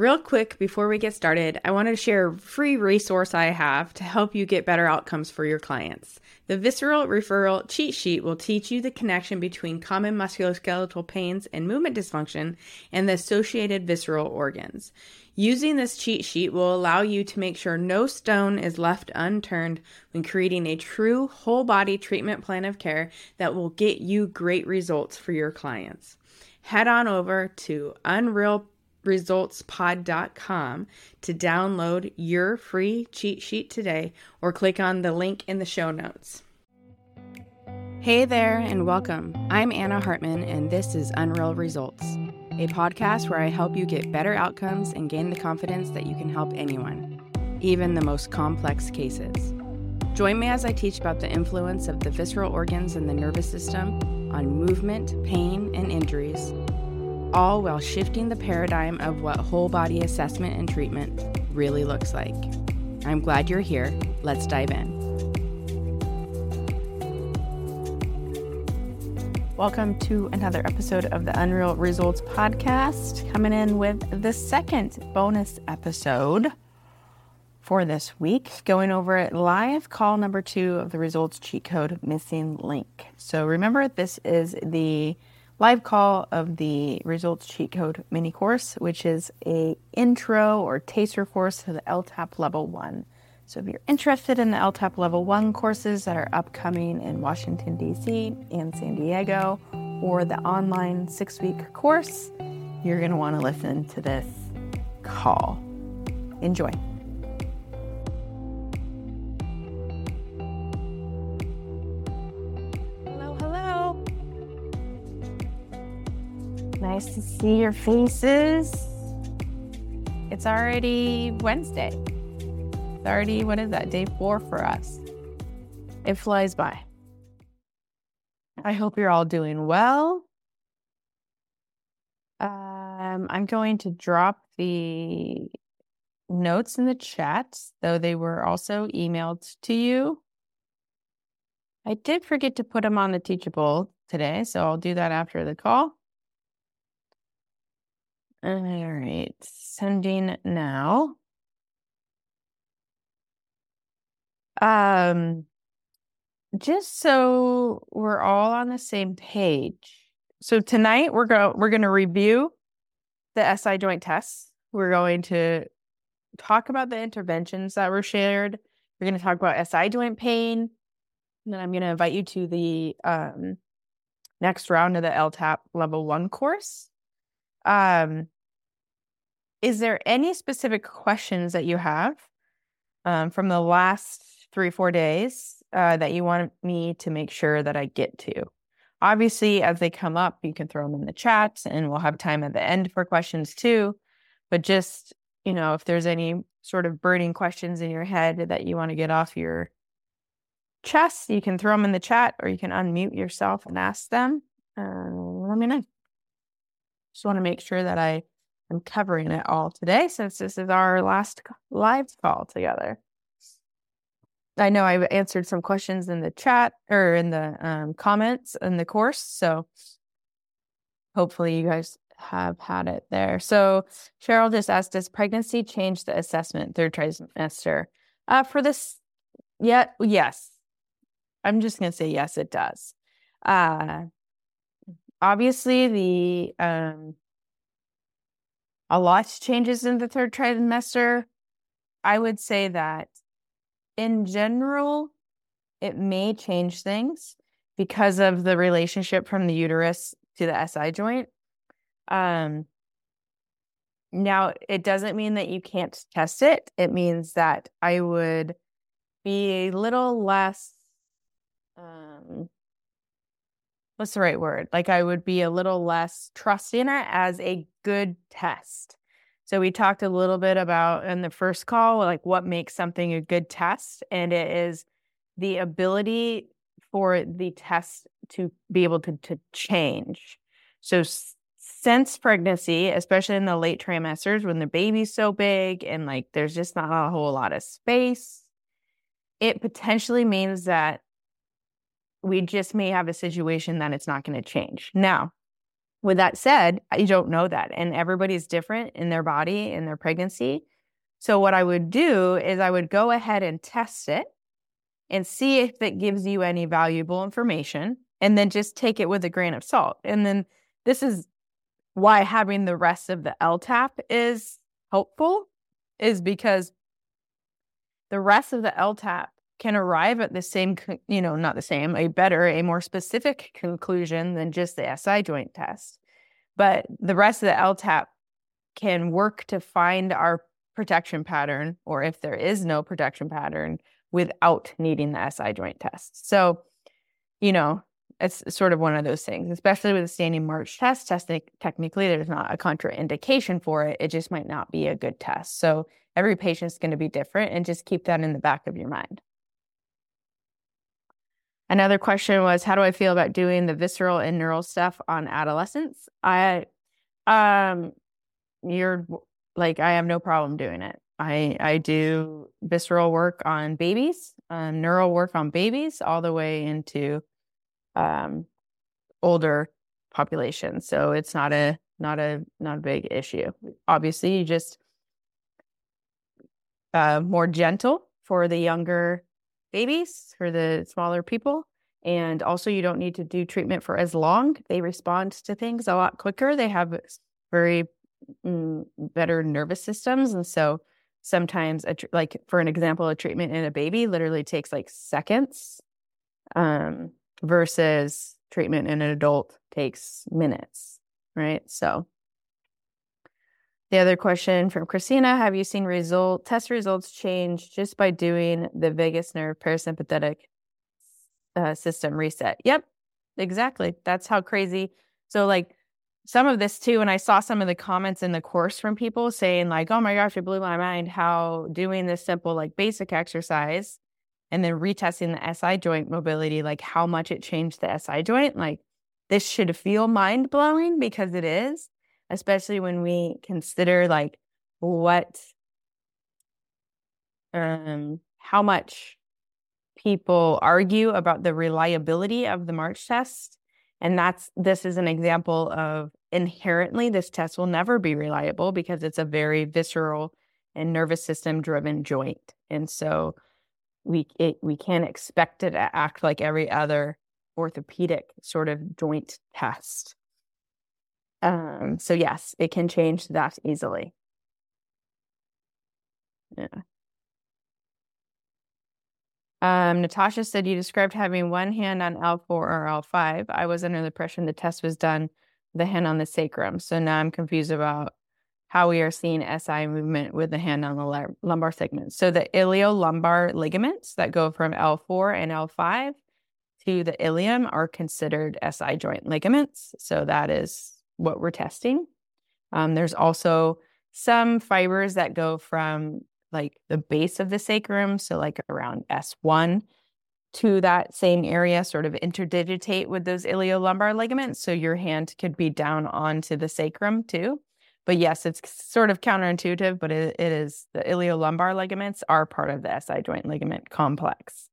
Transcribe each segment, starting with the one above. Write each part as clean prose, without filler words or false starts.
Real quick, before we get started, I wanted to share a free resource I have to help you get better outcomes for your clients. The Visceral Referral Cheat Sheet will teach you the connection between common musculoskeletal pains and movement dysfunction and the associated visceral organs. Using this cheat sheet will allow you to make sure no stone is left unturned when creating a true whole body treatment plan of care that will get you great results for your clients. Head on over to unrealresultspod.com to download your free cheat sheet today or click on the link in the show notes. Hey there and welcome. I'm Anna Hartman and this is Unreal Results, a podcast where I help you get better outcomes and gain the confidence that you can help anyone, even the most complex cases. Join me as I teach about the influence of the visceral organs and the nervous system on movement, pain, and injuries, all while shifting the paradigm of what whole body assessment and treatment really looks like. I'm glad you're here. Let's dive in. Welcome to another episode of the Unreal Results Podcast, coming in with the second bonus episode for this week, going over live call number 2 of the Results Cheat Code Missing Link. So remember, this is the live call of the Results Cheat Code mini course, which is a intro or taster course to the LTAP Level 1. So if you're interested in the LTAP Level 1 courses that are upcoming in Washington, D.C. and San Diego, or the online 6-week course, you're going to want to listen to this call. Enjoy. Hello, hello. Nice to see your faces. It's already Wednesday. It's already, what is that, day 4 for us. It flies by. I hope you're all doing well. I'm going to drop the notes in the chat, though they were also emailed to you. I did forget to put them on the Teachable today, so I'll do that after the call. All right, sending now. Just so we're all on the same page. So tonight we're going to review the SI joint tests. We're going to talk about the interventions that were shared. We're going to talk about SI joint pain. And then I'm going to invite you to the next round of the LTAP Level 1 course. Is there any specific questions that you have from the last 3-4 days that you want me to make sure that I get to? Obviously, as they come up, you can throw them in the chat and we'll have time at the end for questions too. But just, if there's any sort of burning questions in your head that you want to get off your chest, you can throw them in the chat or you can unmute yourself and ask them. Let me know. Just want to make sure that I'm covering it all today since this is our last live call together. I know I've answered some questions in the chat or in the comments in the course, so hopefully you guys have had it there. So Cheryl just asked, does pregnancy change the assessment third trimester? For this, yes. I'm just going to say yes, it does. Obviously, a lot changes in the third trimester. I would say that in general, it may change things because of the relationship from the uterus to the SI joint. Now, it doesn't mean that you can't test it. It means that I would be a little less, what's the right word? Like I would be a little less trusting it as a good test. So we talked a little bit about in the first call, like what makes something a good test. And it is the ability for the test to be able to change. So since pregnancy, especially in the late trimesters when the baby's so big and like there's just not a whole lot of space, it potentially means that we just may have a situation that it's not going to change. Now, With that said, I don't know that. And everybody's different in their body, in their pregnancy. So what I would do is I would go ahead and test it and see if it gives you any valuable information, and then just take it with a grain of salt. And then this is why having the rest of the LTAP is helpful, is because the rest of the LTAP can arrive at the same, not the same, a more specific conclusion than just the SI joint test. But the rest of the LTAP can work to find our protection pattern, or if there is no protection pattern, without needing the SI joint test. So, it's sort of one of those things, especially with a standing march test. Technically, there's not a contraindication for it. It just might not be a good test. So every patient's going to be different, and just keep that in the back of your mind. Another question was, how do I feel about doing the visceral and neural stuff on adolescents? I have no problem doing it. I do visceral work on babies, neural work on babies, all the way into older populations. So it's not a big issue. Obviously, you just more gentle for the younger babies, for the smaller people. And also, you don't need to do treatment for as long. They respond to things a lot quicker. They have very better nervous systems. And so sometimes, for an example, a treatment in a baby literally takes like seconds, versus treatment in an adult takes minutes, right? So the other question from Christina, have you seen test results change just by doing the vagus nerve parasympathetic system reset? Yep, exactly. That's how crazy. So some of this too, and I saw some of the comments in the course from people saying oh my gosh, it blew my mind how doing this simple basic exercise and then retesting the SI joint mobility, how much it changed the SI joint. This should feel mind blowing, because it is, especially when we consider how much people argue about the reliability of the March test. And this is an example of inherently this test will never be reliable, because it's a very visceral and nervous system driven joint. And so we can't expect it to act like every other orthopedic sort of joint test. So yes, it can change that easily. Yeah. Natasha said, you described having one hand on L4 or L5. I was under the impression the test was done with the hand on the sacrum. So now I'm confused about how we are seeing SI movement with the hand on the lumbar segment. So the iliolumbar ligaments that go from L4 and L5 to the ilium are considered SI joint ligaments. So that is what we're testing. There's also some fibers that go from the base of the sacrum, so around S1, to that same area, sort of interdigitate with those iliolumbar ligaments. So your hand could be down onto the sacrum too. But yes, it's sort of counterintuitive, but it is, the iliolumbar ligaments are part of the SI joint ligament complex.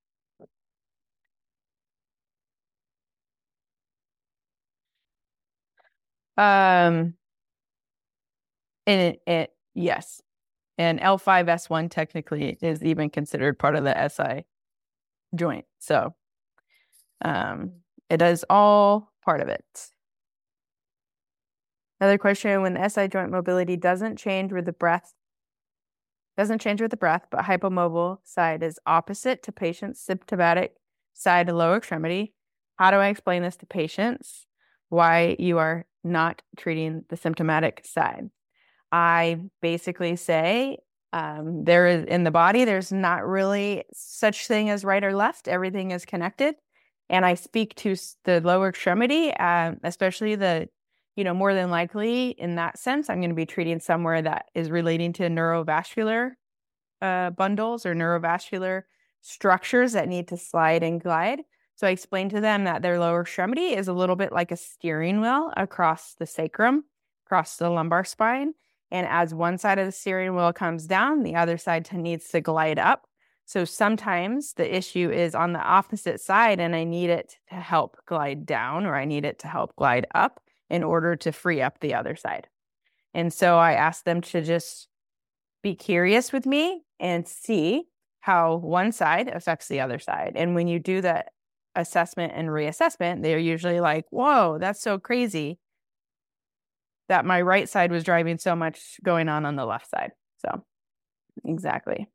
Yes. And L5S1 technically is even considered part of the SI joint. So it is all part of it. Another question, when the SI joint mobility doesn't change with the breath, but hypomobile side is opposite to patient's symptomatic side lower extremity. How do I explain this to patients? Why you are not treating the symptomatic side? I basically say there is, in the body, there's not really such thing as right or left. Everything is connected. And I speak to the lower extremity, especially more than likely in that sense, I'm going to be treating somewhere that is relating to neurovascular bundles or neurovascular structures that need to slide and glide. So I explained to them that their lower extremity is a little bit like a steering wheel across the sacrum, across the lumbar spine. And as one side of the steering wheel comes down, the other side needs to glide up. So sometimes the issue is on the opposite side and I need it to help glide down, or I need it to help glide up. in order to free up the other side. And so I asked them to just be curious with me and see how one side affects the other side. And when you do that assessment and reassessment, they're usually like, whoa, that's so crazy that my right side was driving so much going on the left side. So exactly.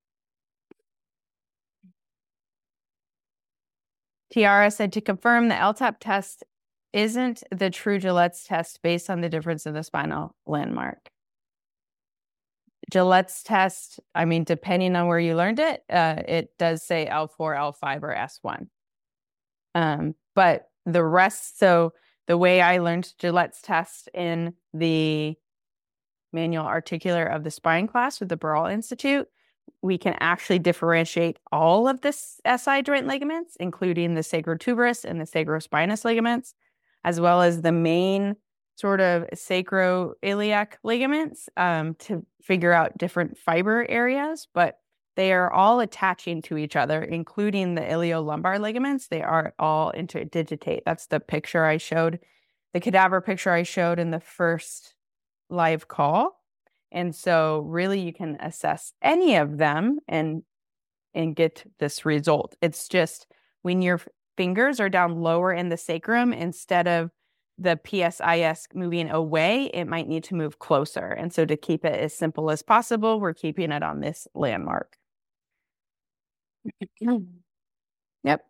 Tiara said, to confirm, the LTAP test isn't the true Gillette's test based on the difference in the spinal landmark. Gillette's test, I mean, depending on where you learned it, it does say L4, L5, or S1. But the rest, so the way I learned Gillette's test in the manual articular of the spine class with the Burrell Institute, we can actually differentiate all of the SI joint ligaments, including the sacrotuberous and the sacrospinous ligaments, as well as the main sort of sacroiliac ligaments, to figure out different fiber areas, but they are all attaching to each other, including the iliolumbar ligaments. They are all interdigitate. That's the picture I showed, the cadaver picture I showed in the first live call. And so really you can assess any of them and get this result. It's just when your fingers are down lower in the sacrum, instead of the PSIS moving away, it might need to move closer. And so to keep it as simple as possible, we're keeping it on this landmark. Yep.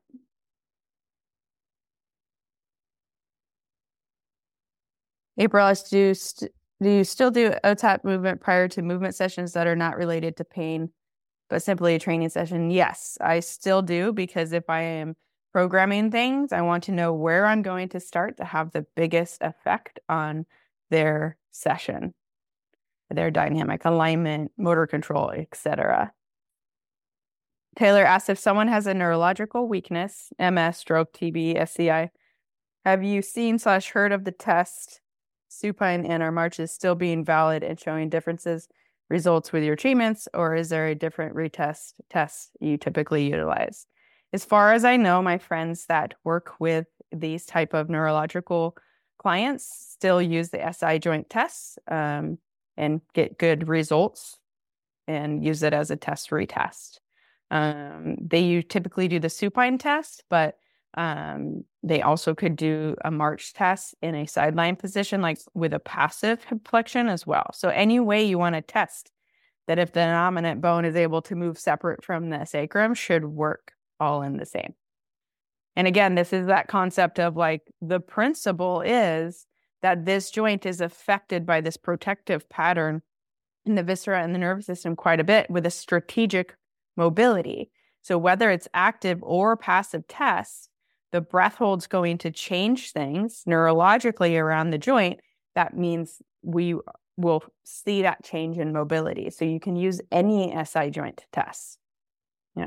April, do you still do OTAP movement prior to movement sessions that are not related to pain, but simply a training session? Yes, I still do, because if I am programming things, I want to know where I'm going to start to have the biggest effect on their session, their dynamic alignment, motor control, etc. Taylor asked, if someone has a neurological weakness, MS, stroke, TB, SCI, have you seen/heard of the test supine and our marches still being valid and showing differences results with your treatments, or is there a different retest test you typically utilize? As far as I know, my friends that work with these type of neurological clients still use the SI joint tests, and get good results and use it as a test retest. They typically do the supine test, but they also could do a march test in a sideline position, like with a passive hip flexion as well. So any way you want to test that, if the dominant bone is able to move separate from the sacrum, should work all in the same. And again, this is that concept of like, the principle is that this joint is affected by this protective pattern in the viscera and the nervous system quite a bit, with a strategic mobility. So whether it's active or passive tests, the breath hold's going to change things neurologically around the joint. That means we will see that change in mobility. So you can use any SI joint tests. Yeah.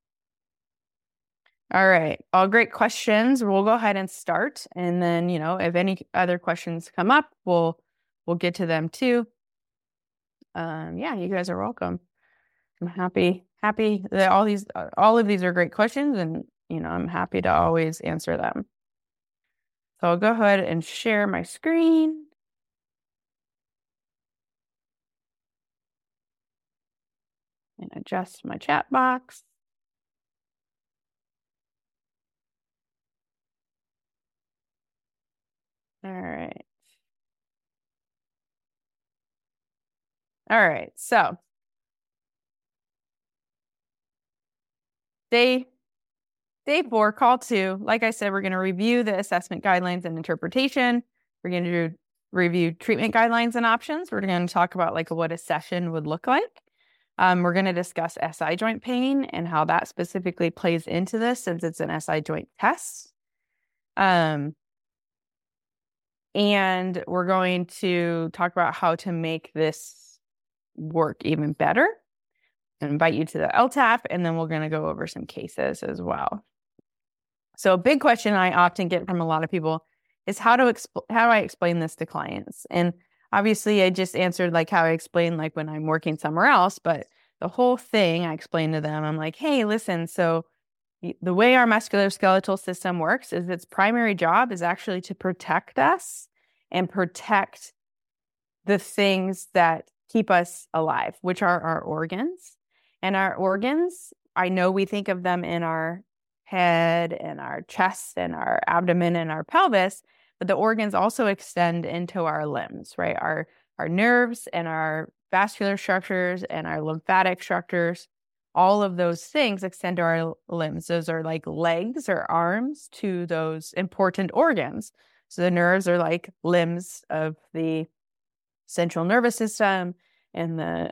All right. All great questions. We'll go ahead and start. And then, if any other questions come up, we'll get to them too. Yeah, you guys are welcome. I'm happy that all of these are great questions, and I'm happy to always answer them. So I'll go ahead and share my screen. And adjust my chat box. All right. All right. So day 4, call 2. Like I said, we're going to review the assessment guidelines and interpretation. We're going to review treatment guidelines and options. We're going to talk about like what a session would look like. We're going to discuss SI joint pain and how that specifically plays into this, since it's an SI joint test. And we're going to talk about how to make this work even better, and invite you to the LTAP, and then we're going to go over some cases as well. So a big question I often get from a lot of people is how do I explain this to clients? And obviously I just answered like how I explain like when I'm working somewhere else, but the whole thing I explain to them, I'm like, hey, listen, so the way our musculoskeletal system works is its primary job is actually to protect us and protect the things that keep us alive, which are our organs. And our organs, I know we think of them in our head and our chest and our abdomen and our pelvis, but the organs also extend into our limbs, right? Our nerves and our vascular structures and our lymphatic structures, all of those things extend to our limbs. Those are like legs or arms to those important organs. So the nerves are like limbs of the central nervous system, and the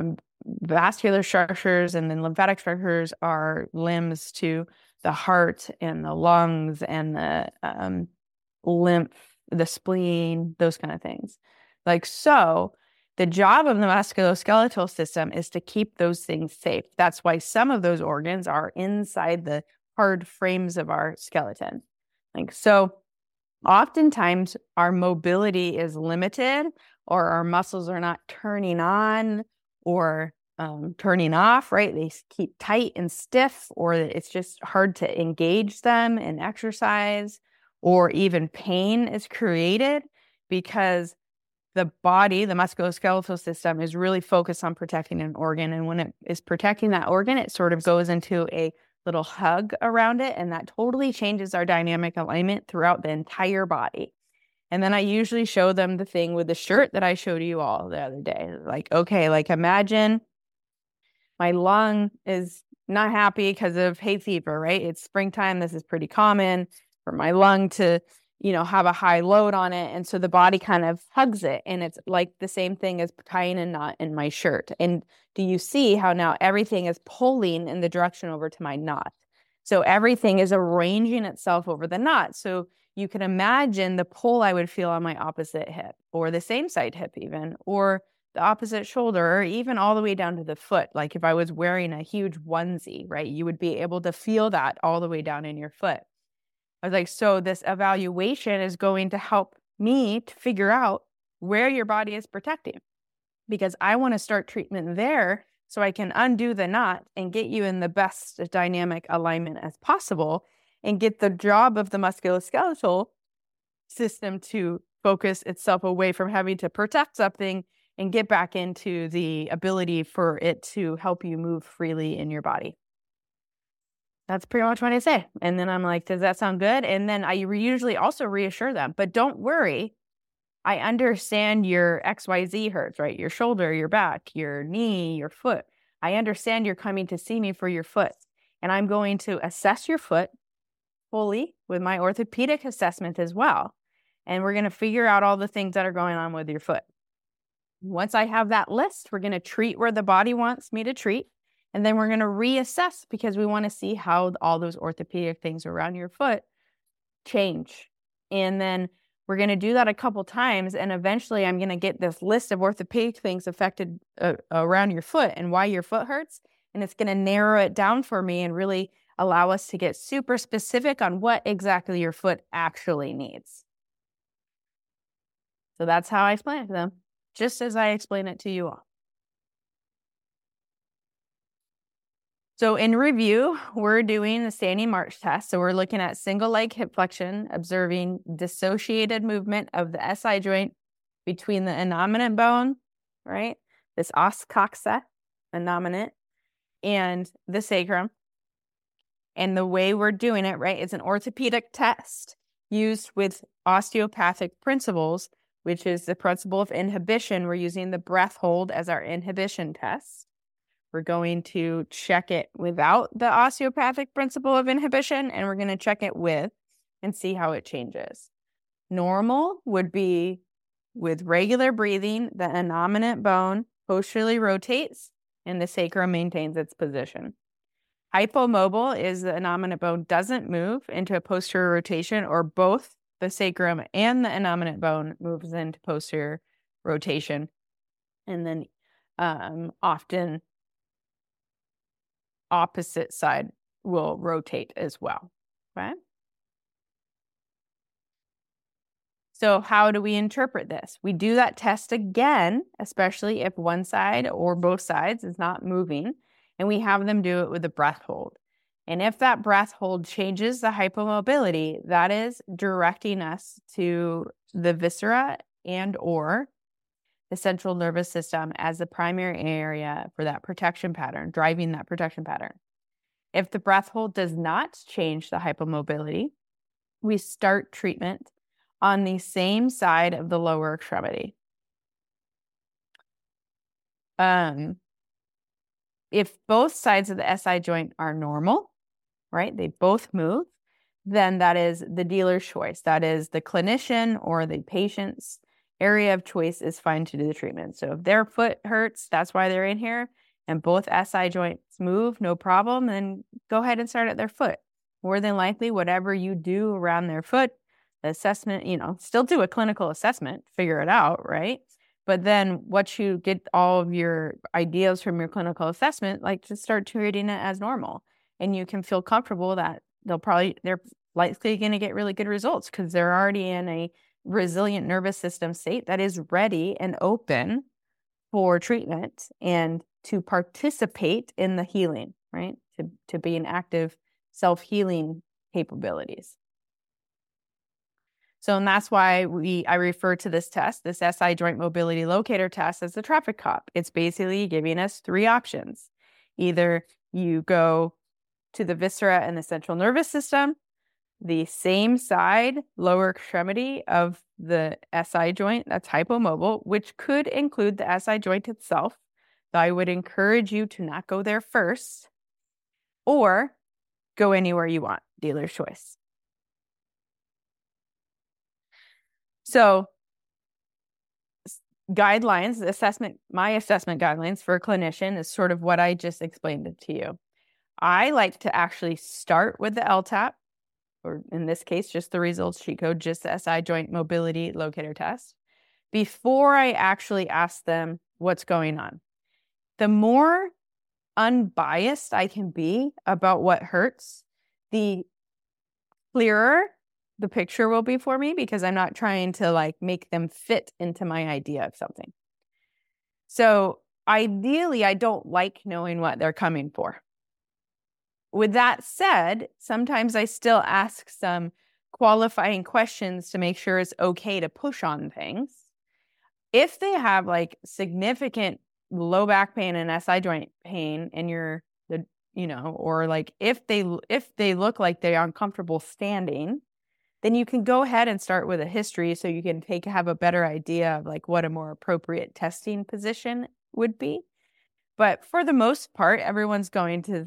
vascular structures and then lymphatic structures are limbs to the heart and the lungs and the lymph, the spleen, those kind of things. Like, so the job of the musculoskeletal system is to keep those things safe. That's why some of those organs are inside the hard frames of our skeleton. Like, so oftentimes our mobility is limited, or our muscles are not turning on or turning off, right? They keep tight and stiff, or it's just hard to engage them in exercise, or even pain is created because the body, the musculoskeletal system, is really focused on protecting an organ. And when it is protecting that organ, it sort of goes into a little hug around it, and that totally changes our dynamic alignment throughout the entire body. And then I usually show them the thing with the shirt that I showed you all the other day. Like, okay, like imagine my lung is not happy because of hay fever, right? It's springtime. This is pretty common for my lung to, have a high load on it. And so the body kind of hugs it. And it's like the same thing as tying a knot in my shirt. And do you see how now everything is pulling in the direction over to my knot? So everything is arranging itself over the knot. So you can imagine the pull I would feel on my opposite hip, or the same side hip even, or the opposite shoulder, or even all the way down to the foot. Like if I was wearing a huge onesie, right, you would be able to feel that all the way down in your foot. I was like, so this evaluation is going to help me to figure out where your body is protecting, because I want to start treatment there so I can undo the knot and get you in the best dynamic alignment as possible, and get the job of the musculoskeletal system to focus itself away from having to protect something and get back into the ability for it to help you move freely in your body. That's pretty much what I say. And then I'm like, does that sound good? And then I usually also reassure them, but don't worry. I understand your XYZ hurts, right? Your shoulder, your back, your knee, your foot. I understand you're coming to see me for your foot. And I'm going to assess your foot fully with my orthopedic assessment as well. And we're going to figure out all the things that are going on with your foot. Once I have that list, we're going to treat where the body wants me to treat. And then we're going to reassess, because we want to see how all those orthopedic things around your foot change. And then we're going to do that a couple times. And eventually I'm going to get this list of orthopedic things affected around your foot and why your foot hurts. And it's going to narrow it down for me and really allow us to get super specific on what exactly your foot actually needs. So that's how I explain it to them, just as I explain it to you all. So in review, we're doing the standing march test. So we're looking at single leg hip flexion, observing dissociated movement of the SI joint between the innominate bone, right? This os coxa, innominate, and the sacrum. And the way we're doing it, right, is an orthopedic test used with osteopathic principles, which is the principle of inhibition. We're using the breath hold as our inhibition test. We're going to check it without the osteopathic principle of inhibition, and we're going to check it with and see how it changes. Normal would be with regular breathing, the innominate bone posteriorly rotates and the sacrum maintains its position. Hypomobile is the innominate bone doesn't move into a posterior rotation, or both the sacrum and the innominate bone moves into posterior rotation. And then often opposite side will rotate as well, right? So how do we interpret this? We do that test again, especially if one side or both sides is not moving, and we have them do it with a breath hold. And if that breath hold changes the hypomobility, that is directing us to the viscera and or the central nervous system as the primary area for that protection pattern, driving that protection pattern. If the breath hold does not change the hypomobility, we start treatment on the same side of the lower extremity. If both sides of the SI joint are normal, right, they both move, then that is the dealer's choice. That is the clinician or the patient's area of choice is fine to do the treatment. So if their foot hurts, that's why they're in here, and both SI joints move, no problem, then go ahead and start at their foot. More than likely, whatever you do around their foot, the assessment, still do a clinical assessment, figure it out, right? But then once you get all of your ideas from your clinical assessment, like just start treating it as normal. And you can feel comfortable that they're likely going to get really good results because they're already in a resilient nervous system state that is ready and open for treatment and to participate in the healing, right? To be an active self-healing capabilities. So, and that's why I refer to this test, this SI joint mobility locator test, as the traffic cop. It's basically giving us three options. Either you go to the viscera and the central nervous system, the same side, lower extremity of the SI joint that's hypomobile, which could include the SI joint itself. So I would encourage you to not go there first, or go anywhere you want, dealer's choice. So guidelines, my assessment guidelines for a clinician is sort of what I just explained it to you. I like to actually start with the LTAP, or in this case, just the results sheet code, just the SI joint mobility locator test, before I actually ask them what's going on. The more unbiased I can be about what hurts, the clearer the picture will be for me, because I'm not trying to make them fit into my idea of something. So ideally, I don't like knowing what they're coming for. With that said, sometimes I still ask some qualifying questions to make sure it's okay to push on things. If they have significant low back pain and SI joint pain, and or if they look like they're uncomfortable standing, then you can go ahead and start with a history so you can have a better idea of what a more appropriate testing position would be. But for the most part, everyone's going to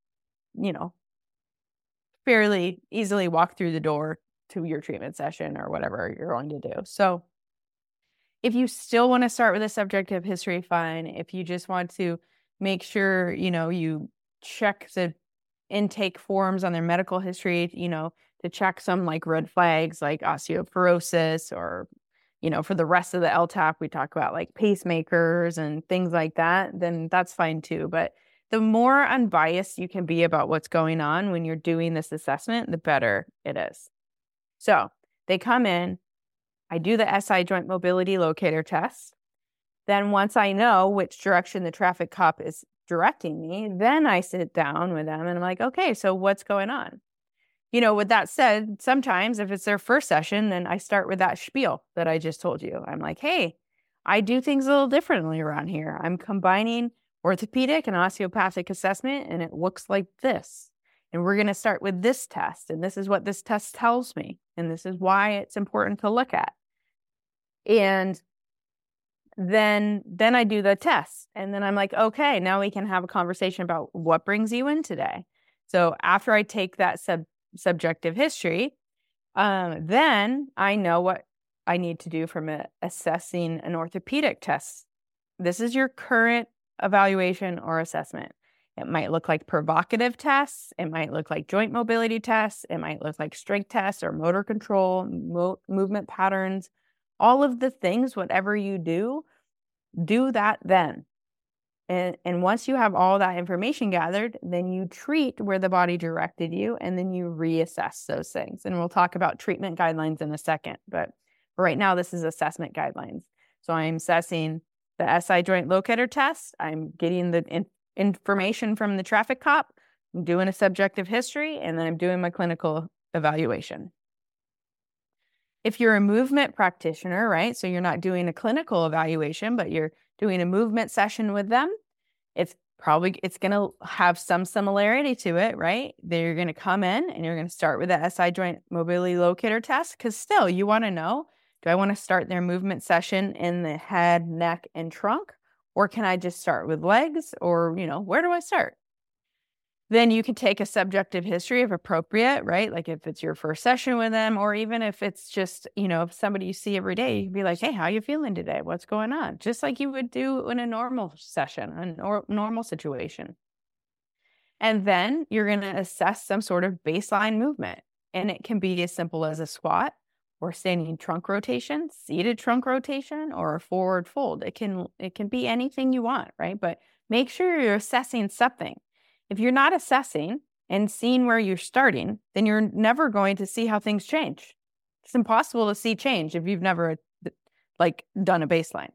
fairly easily walk through the door to your treatment session or whatever you're going to do. So if you still want to start with a subjective history, fine. If you just want to make sure, you check the intake forms on their medical history, to check some red flags like osteoporosis, or, for the rest of the LTAP, we talk about pacemakers and things like that, then that's fine too. But the more unbiased you can be about what's going on when you're doing this assessment, the better it is. So they come in, I do the SI joint mobility locator test. Then once I know which direction the traffic cop is directing me, then I sit down with them and I'm like, okay, so what's going on? With that said, sometimes if it's their first session, then I start with that spiel that I just told you. I'm like, hey, I do things a little differently around here. I'm combining orthopedic and osteopathic assessment, and it looks like this. And we're going to start with this test, and this is what this test tells me, and this is why it's important to look at. And then I do the test, and then I'm like, okay, now we can have a conversation about what brings you in today. So after I take that subjective history, then I know what I need to do from assessing an orthopedic test. This is your current evaluation or assessment. It might look like provocative tests. It might look like joint mobility tests. It might look like strength tests or motor control, movement patterns. All of the things, whatever you do that then. And once you have all that information gathered, then you treat where the body directed you, and then you reassess those things. And we'll talk about treatment guidelines in a second. But right now, this is assessment guidelines. So I'm assessing the SI joint locator test. I'm getting the information from the traffic cop. I'm doing a subjective history, and then I'm doing my clinical evaluation. If you're a movement practitioner, right? So you're not doing a clinical evaluation, but you're doing a movement session with them, it's going to have some similarity to it, right? They're going to come in and you're going to start with the SI joint mobility locator test, because still you want to know, do I want to start their movement session in the head, neck, and trunk? Or can I just start with legs? Or, where do I start? Then you can take a subjective history if appropriate, right? Like if it's your first session with them, or even if it's just, if somebody you see every day, you can be like, hey, how you feeling today? What's going on? Just like you would do in a normal session, a normal situation. And then you're going to assess some sort of baseline movement. And it can be as simple as a squat or standing trunk rotation, seated trunk rotation, or a forward fold. It can be anything you want, right? But make sure you're assessing something. If you're not assessing and seeing where you're starting, then you're never going to see how things change. It's impossible to see change if you've never done a baseline.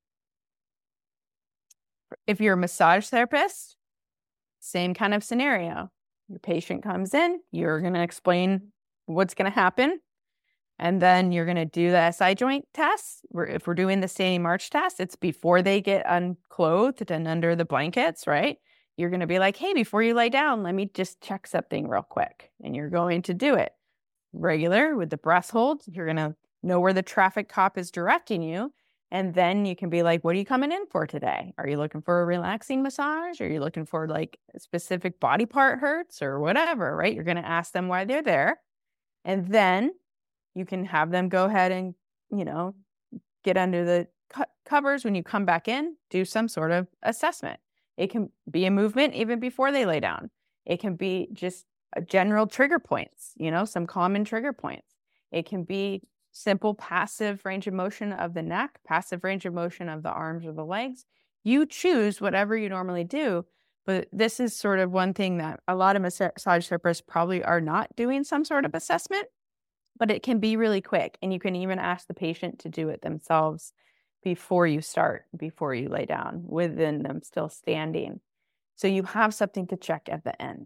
If you're a massage therapist, same kind of scenario. Your patient comes in, you're going to explain what's going to happen. And then you're going to do the SI joint test. If we're doing the standing march test, it's before they get unclothed and under the blankets, right? You're going to be like, hey, before you lay down, let me just check something real quick. And you're going to do it regular with the breath hold. You're going to know where the traffic cop is directing you. And then you can be like, what are you coming in for today? Are you looking for a relaxing massage? Are you looking for like a specific body part hurts or whatever, right? You're going to ask them why they're there. And then you can have them go ahead and, get under the covers when you come back in, do some sort of assessment. It can be a movement even before they lay down. It can be just a general trigger points, some common trigger points. It can be simple passive range of motion of the neck, passive range of motion of the arms or the legs. You choose whatever you normally do, but this is sort of one thing that a lot of massage therapists probably are not doing some sort of assessment, but it can be really quick. And you can even ask the patient to do it themselves before you lay down, within them still standing. So you have something to check at the end.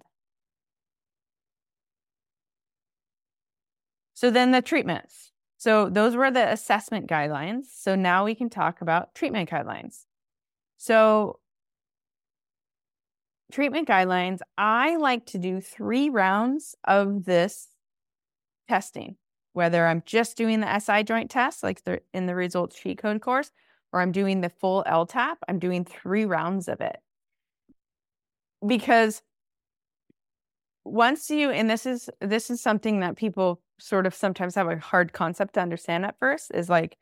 So then the treatments. So those were the assessment guidelines. So now we can talk about treatment guidelines. So treatment guidelines, I like to do 3 rounds of this testing, whether I'm just doing the SI joint test, like in the results cheat code course, or I'm doing the full LTAP. I'm doing 3 rounds of it. Because once and this is something that people sort of sometimes have a hard concept to understand at first, is like,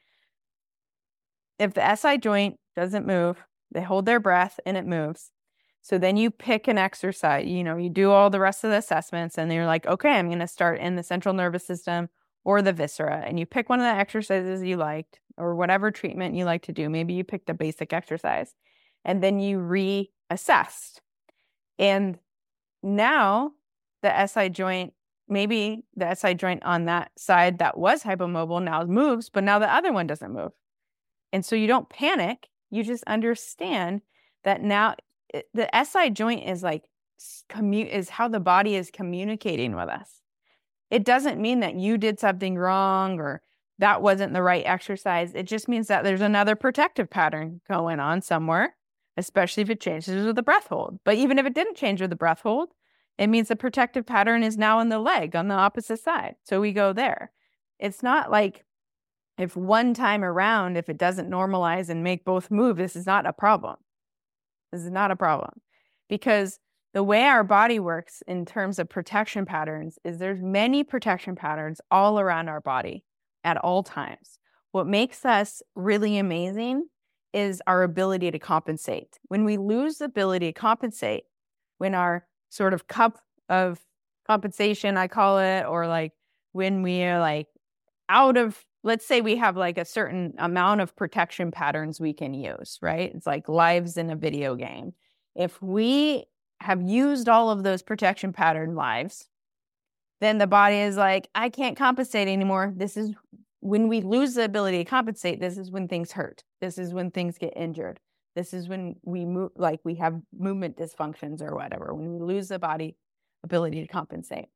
if the SI joint doesn't move, they hold their breath and it moves. So then you pick an exercise, you do all the rest of the assessments and you're like, okay, I'm going to start in the central nervous system or the viscera. And you pick one of the exercises you liked or whatever treatment you like to do. Maybe you picked a basic exercise and then you reassessed. And now the SI joint, maybe the SI joint on that side that was hypomobile now moves, but now the other one doesn't move. And so you don't panic. You just understand that now the SI joint is like is how the body is communicating with us. It doesn't mean that you did something wrong or that wasn't the right exercise. It just means that there's another protective pattern going on somewhere, especially if it changes with the breath hold. But even if it didn't change with the breath hold, it means the protective pattern is now in the leg on the opposite side. So we go there. It's not like if one time around, if it doesn't normalize and make both move, this is not a problem. This is not a problem, because the way our body works in terms of protection patterns is there's many protection patterns all around our body at all times. What makes us really amazing is our ability to compensate. When we lose the ability to compensate, when our sort of cup of compensation, I call it, or like when we are like out of, let's say we have like a certain amount of protection patterns we can use, right? It's like lives in a video game. If we have used all of those protection pattern lives, then the body is like, I can't compensate anymore. This is when we lose the ability to compensate. This is when things hurt. This is when things get injured. This is when we move, like we have movement dysfunctions or whatever, when we lose the body ability to compensate.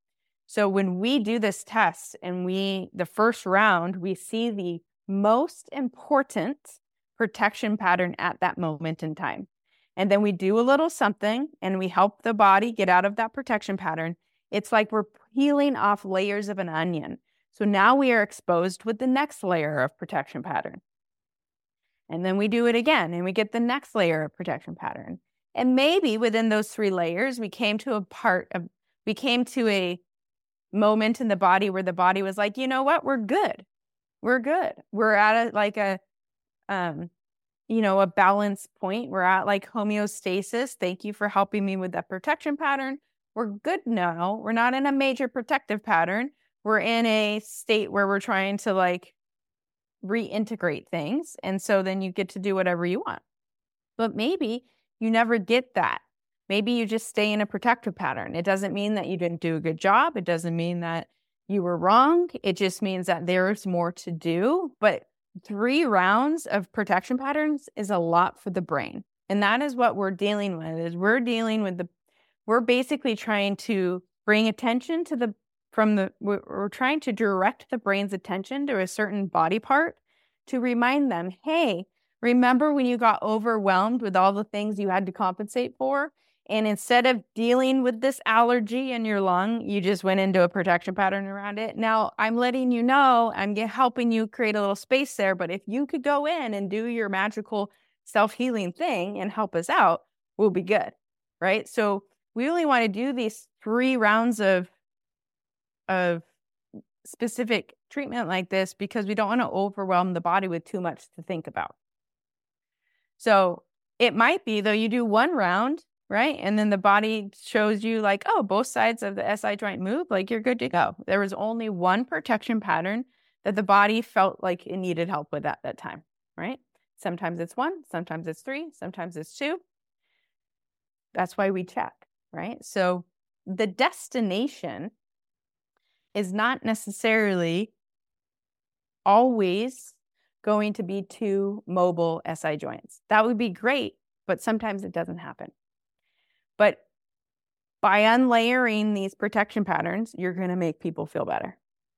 So when we do this test and the first round, we see the most important protection pattern at that moment in time. And then we do a little something and we help the body get out of that protection pattern. It's like we're peeling off layers of an onion. So now we are exposed with the next layer of protection pattern. And then we do it again and we get the next layer of protection pattern. And maybe within those 3 layers, we came to a moment in the body where the body was like, you know what, we're good. We're good. We're at a balance point. We're at like homeostasis. Thank you for helping me with that protection pattern. We're good now. We're not in a major protective pattern. We're in a state where we're trying to like reintegrate things. And so then you get to do whatever you want. But maybe you never get that. Maybe you just stay in a protective pattern. It doesn't mean that you didn't do a good job. It doesn't mean that you were wrong. It just means that there's more to do. But 3 rounds of protection patterns is a lot for the brain. And that is what we're dealing with, we're basically trying to bring attention to we're trying to direct the brain's attention to a certain body part to remind them, hey, remember when you got overwhelmed with all the things you had to compensate for? And instead of dealing with this allergy in your lung, you just went into a protection pattern around it. Now, I'm letting you know, I'm helping you create a little space there. But if you could go in and do your magical self-healing thing and help us out, we'll be good, right? So we only want to do these 3 rounds of specific treatment like this because we don't want to overwhelm the body with too much to think about. So it might be, though, you do 1 round, right? And then the body shows you like, oh, both sides of the SI joint move, like you're good to go. There was only 1 protection pattern that the body felt like it needed help with at that time, right? Sometimes it's 1, sometimes it's 3, sometimes it's 2. That's why we check, right? So the destination is not necessarily always going to be 2 mobile SI joints. That would be great, but sometimes it doesn't happen. But by unlayering these protection patterns, you're going to make people feel better.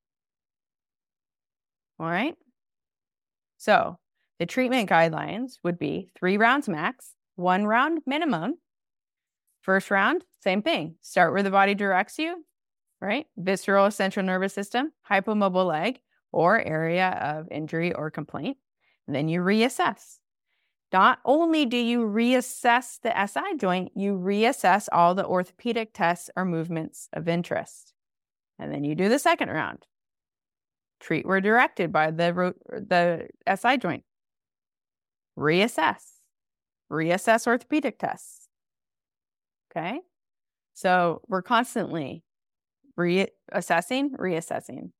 All right? So the treatment guidelines would be 3 rounds max, 1 round minimum. First round, same thing. Start where the body directs you, right? Visceral central nervous system, hypomobile leg, or area of injury or complaint. And then you reassess. Not only do you reassess the SI joint, you reassess all the orthopedic tests or movements of interest. And then you do the second round. Treat where directed by the SI joint. Reassess. Reassess orthopedic tests. Okay? So we're constantly assessing, reassessing,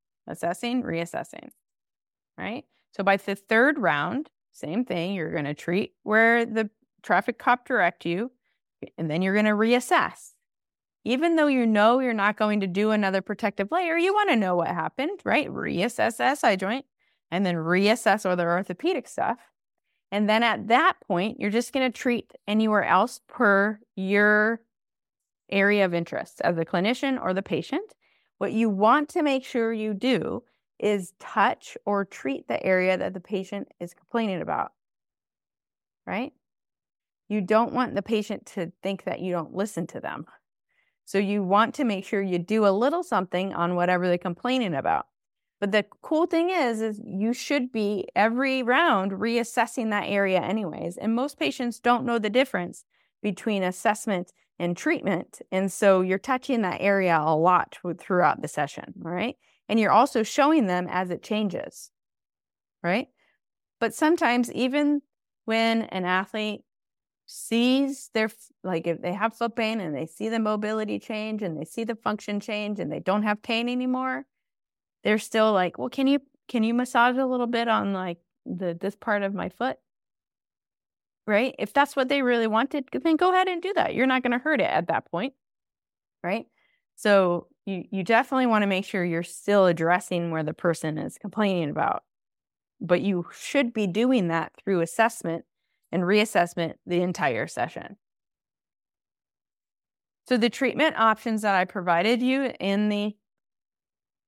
right? So by the 3rd round, same thing, you're going to treat where the traffic cop direct you, and then you're going to reassess. Even though you know you're not going to do another protective layer, you want to know what happened, right? Reassess the SI joint, and then reassess other orthopedic stuff. And then at that point, you're just going to treat anywhere else per your area of interest as a clinician or the patient. What you want to make sure you do is touch or treat the area that the patient is complaining about, right? You don't want the patient to think that you don't listen to them. So you want to make sure you do a little something on whatever they're complaining about. But the cool thing is you should be every round reassessing that area anyways. And most patients don't know the difference between assessment and treatment. And so you're touching that area a lot throughout the session, right? And you're also showing them as it changes, right? But sometimes even when an athlete sees if they have foot pain and they see the mobility change and they see the function change and they don't have pain anymore, they're still like, well, can you massage a little bit on like this part of my foot? Right? If that's what they really wanted, then go ahead and do that. You're not going to hurt it at that point, right? So you definitely want to make sure you're still addressing where the person is complaining about. But you should be doing that through assessment and reassessment the entire session. So the treatment options that I provided you in the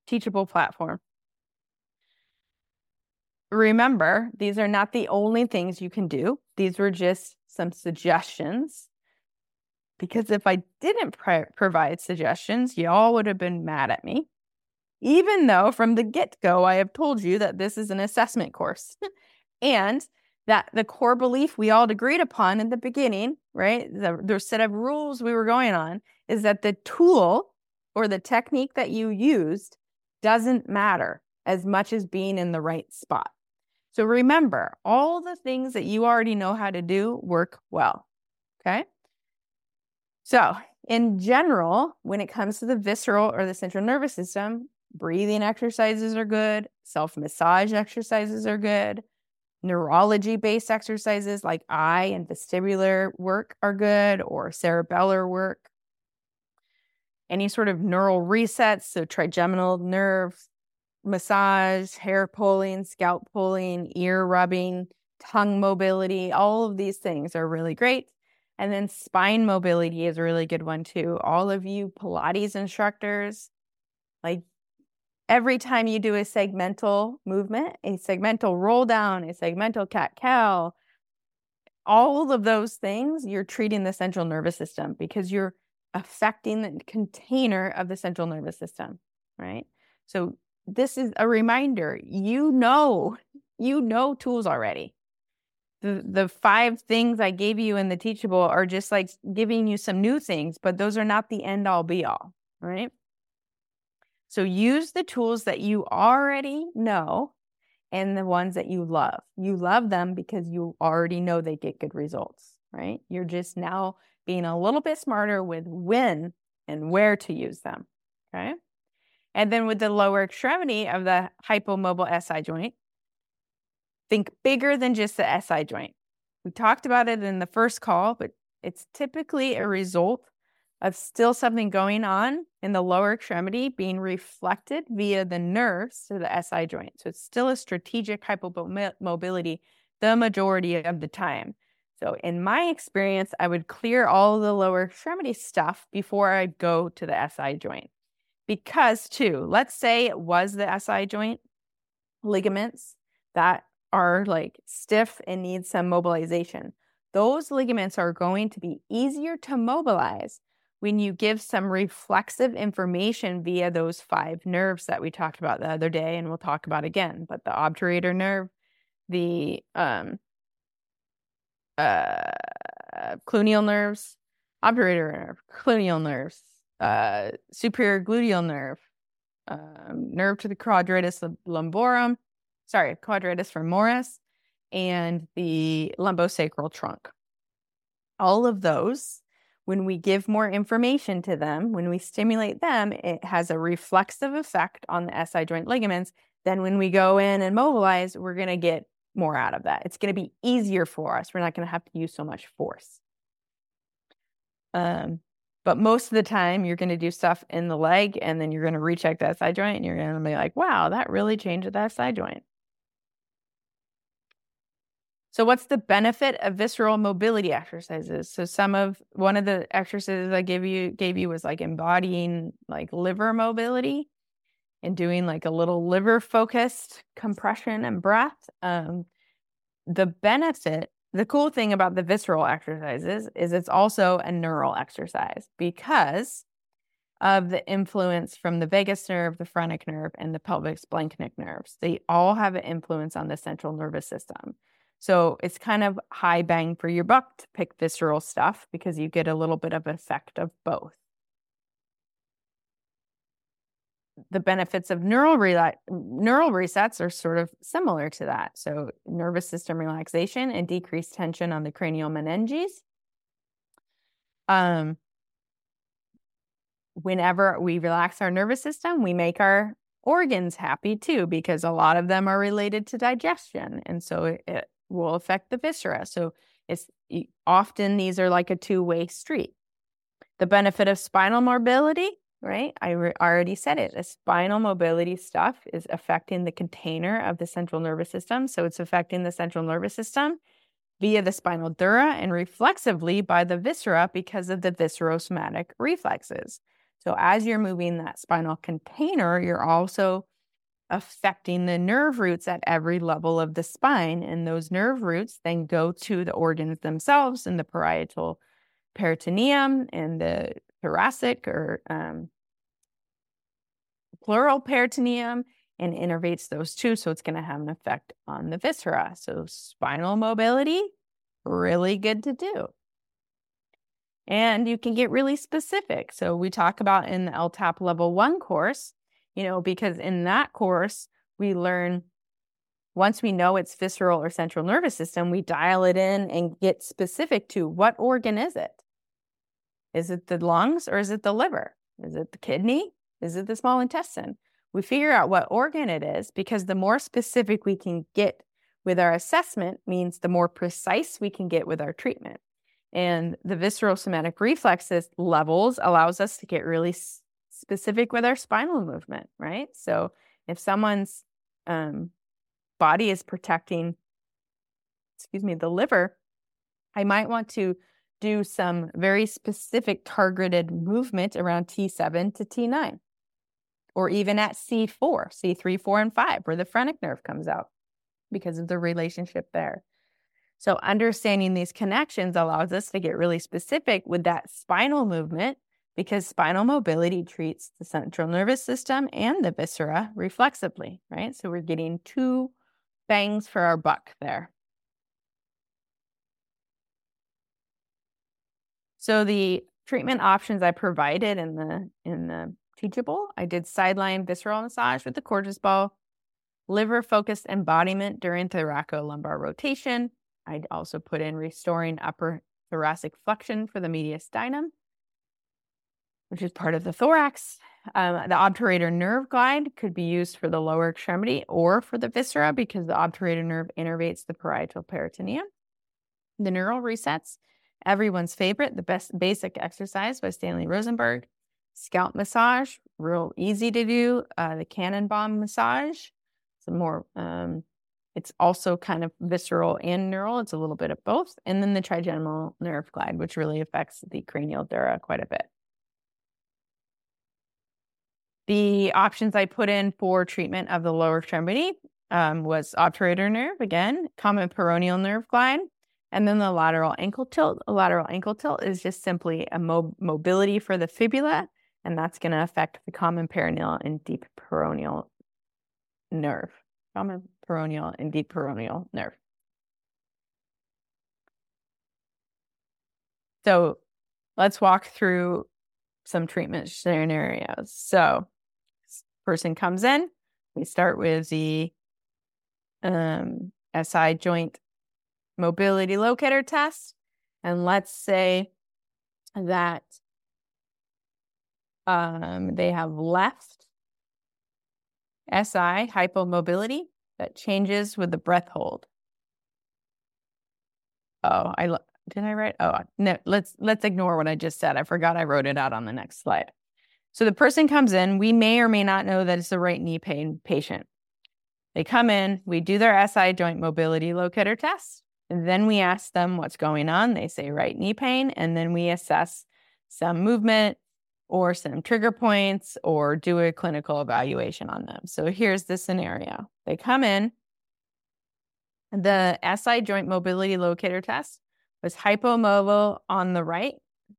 teachable platform. Remember, these are not the only things you can do. These were just some suggestions. Because if I didn't provide suggestions, y'all would have been mad at me. Even though from the get-go, I have told you that this is an assessment course. And that the core belief we all agreed upon in the beginning, right? The set of rules we were going on is that the tool or the technique that you used doesn't matter as much as being in the right spot. So remember, all the things that you already know how to do work well, okay? So in general, when it comes to the visceral or the central nervous system, breathing exercises are good, self-massage exercises are good, neurology-based exercises like eye and vestibular work are good, or cerebellar work. Any sort of neural resets, so trigeminal nerve massage, hair pulling, scalp pulling, ear rubbing, tongue mobility, all of these things are really great. And then spine mobility is a really good one too. All of you Pilates instructors, like every time you do a segmental movement, a segmental roll down, a segmental cat-cow, all of those things, you're treating the central nervous system because you're affecting the container of the central nervous system, right? So this is a reminder, you know tools already. The 5 things I gave you in the teachable are just like giving you some new things, but those are not the end all be all, right? So use the tools that you already know and the ones that you love. You love them because you already know they get good results, right? You're just now being a little bit smarter with when and where to use them, okay? And then with the lower extremity of the hypomobile SI joint, think bigger than just the SI joint. We talked about it in the first call, but it's typically a result of still something going on in the lower extremity being reflected via the nerves to the SI joint. So it's still a strategic hypomobility the majority of the time. So in my experience, I would clear all the lower extremity stuff before I go to the SI joint. Because too, let's say it was the SI joint ligaments that are like stiff and need some mobilization. Those ligaments are going to be easier to mobilize when you give some reflexive information via those 5 nerves that we talked about the other day, and we'll talk about again. But the obturator nerve, the cluneal nerves, obturator nerve, cluneal nerves, superior gluteal nerve, nerve to the quadratus lumborum, quadratus femoris, and the lumbosacral trunk. All of those, when we give more information to them, when we stimulate them, it has a reflexive effect on the SI joint ligaments. Then when we go in and mobilize, we're going to get more out of that. It's going to be easier for us. We're not going to have to use so much force. But most of the time, you're going to do stuff in the leg, and then you're going to recheck that SI joint, and you're going to be like, wow, that really changed that SI joint. So what's the benefit of visceral mobility exercises? So one of the exercises I gave you was like embodying like liver mobility and doing like a little liver focused compression and breath. The cool thing about the visceral exercises is it's also a neural exercise because of the influence from the vagus nerve, the phrenic nerve, and the pelvic splanchnic nerves. They all have an influence on the central nervous system. So it's kind of high bang for your buck to pick visceral stuff because you get a little bit of effect of both. The benefits of neural resets are sort of similar to that. So nervous system relaxation and decreased tension on the cranial meninges. Whenever we relax our nervous system, we make our organs happy too, because a lot of them are related to digestion. And so it will affect the viscera. So often these are like a two-way street. The benefit of spinal mobility, right? I already said it. The spinal mobility stuff is affecting the container of the central nervous system. So it's affecting the central nervous system via the spinal dura and reflexively by the viscera because of the viscerosomatic reflexes. So as you're moving that spinal container, you're also affecting the nerve roots at every level of the spine. And those nerve roots then go to the organs themselves in the parietal peritoneum and the thoracic or pleural peritoneum and innervates those two. So it's going to have an effect on the viscera. So spinal mobility, really good to do. And you can get really specific. So we talk about in the LTAP level 1 course, because in that course, we learn once we know it's visceral or central nervous system, we dial it in and get specific to what organ is it? Is it the lungs or is it the liver? Is it the kidney? Is it the small intestine? We figure out what organ it is because the more specific we can get with our assessment means the more precise we can get with our treatment. And the visceral somatic reflexes levels allows us to get really specific with our spinal movement, right? So if someone's body is protecting, the liver, I might want to do some very specific targeted movement around T7 to T9, or even at C4, C3, 4, and 5, where the phrenic nerve comes out because of the relationship there. So understanding these connections allows us to get really specific with that spinal movement because spinal mobility treats the central nervous system and the viscera reflexively, right? So we're getting 2 bangs for our buck there. So the treatment options I provided in the Teachable, I did sideline visceral massage with the Courtis ball, liver-focused embodiment during thoracolumbar rotation. I'd also put in restoring upper thoracic flexion for the mediastinum, which is part of the thorax. The obturator nerve glide could be used for the lower extremity or for the viscera because the obturator nerve innervates the parietal peritoneum. The neural resets, everyone's favorite, the best basic exercise by Stanley Rosenberg. Scalp massage, real easy to do. The Cannonball massage, it's also kind of visceral and neural. It's a little bit of both. And then the trigeminal nerve glide, which really affects the cranial dura quite a bit. The options I put in for treatment of the lower extremity was obturator nerve, again, common peroneal nerve glide, and then the lateral ankle tilt. A lateral ankle tilt is just simply a mobility for the fibula, and that's going to affect the common peroneal and deep peroneal nerve. Common peroneal and deep peroneal nerve. So let's walk through some treatment scenarios. So person comes in, we start with the SI joint mobility locator test. And let's say that they have left SI hypomobility that changes with the breath hold. Oh, did I write? Oh, no, let's ignore what I just said. I forgot I wrote it out on the next slide. So the person comes in, we may or may not know that it's a right knee pain patient. They come in, we do their SI joint mobility locator test, and then we ask them what's going on. They say right knee pain, and then we assess some movement or some trigger points or do a clinical evaluation on them. So here's the scenario. They come in, the SI joint mobility locator test was hypomobile on the right,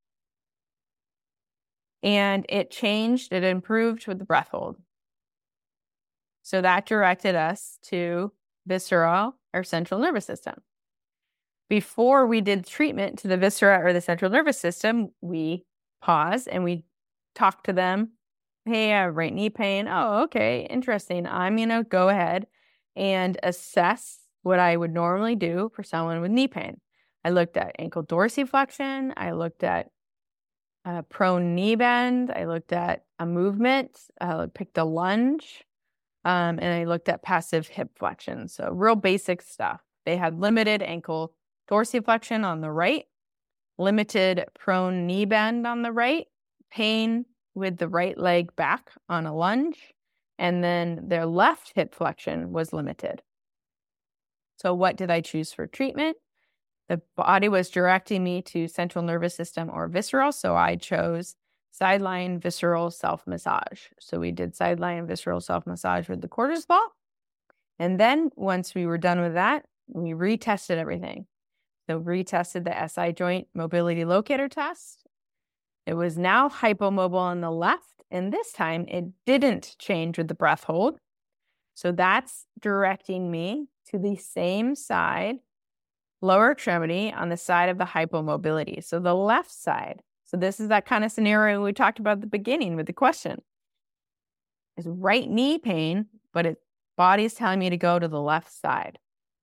and it improved with the breath hold. So that directed us to visceral or central nervous system. Before we did treatment to the viscera or the central nervous system, we paused and we talked to them. Hey, I have right knee pain. Oh, okay, interesting. I'm going to go ahead and assess what I would normally do for someone with knee pain. I looked at ankle dorsiflexion. I looked at prone knee bend. I looked at a movement. I picked a lunge. And I looked at passive hip flexion. So real basic stuff. They had limited ankle dorsiflexion on the right, limited prone knee bend on the right, pain with the right leg back on a lunge, and then their left hip flexion was limited. So what did I choose for treatment? The body was directing me to central nervous system or visceral, so I chose sideline visceral self-massage. So we did sideline visceral self-massage with the quarters ball. And then once we were done with that, we retested everything. So retested the SI joint mobility locator test. It was now hypomobile on the left, and this time it didn't change with the breath hold. So that's directing me to the same side, lower extremity on the side of the hypomobility. So the left side. So this is that kind of scenario we talked about at the beginning with the question. It's right knee pain, but its body's telling me to go to the left side.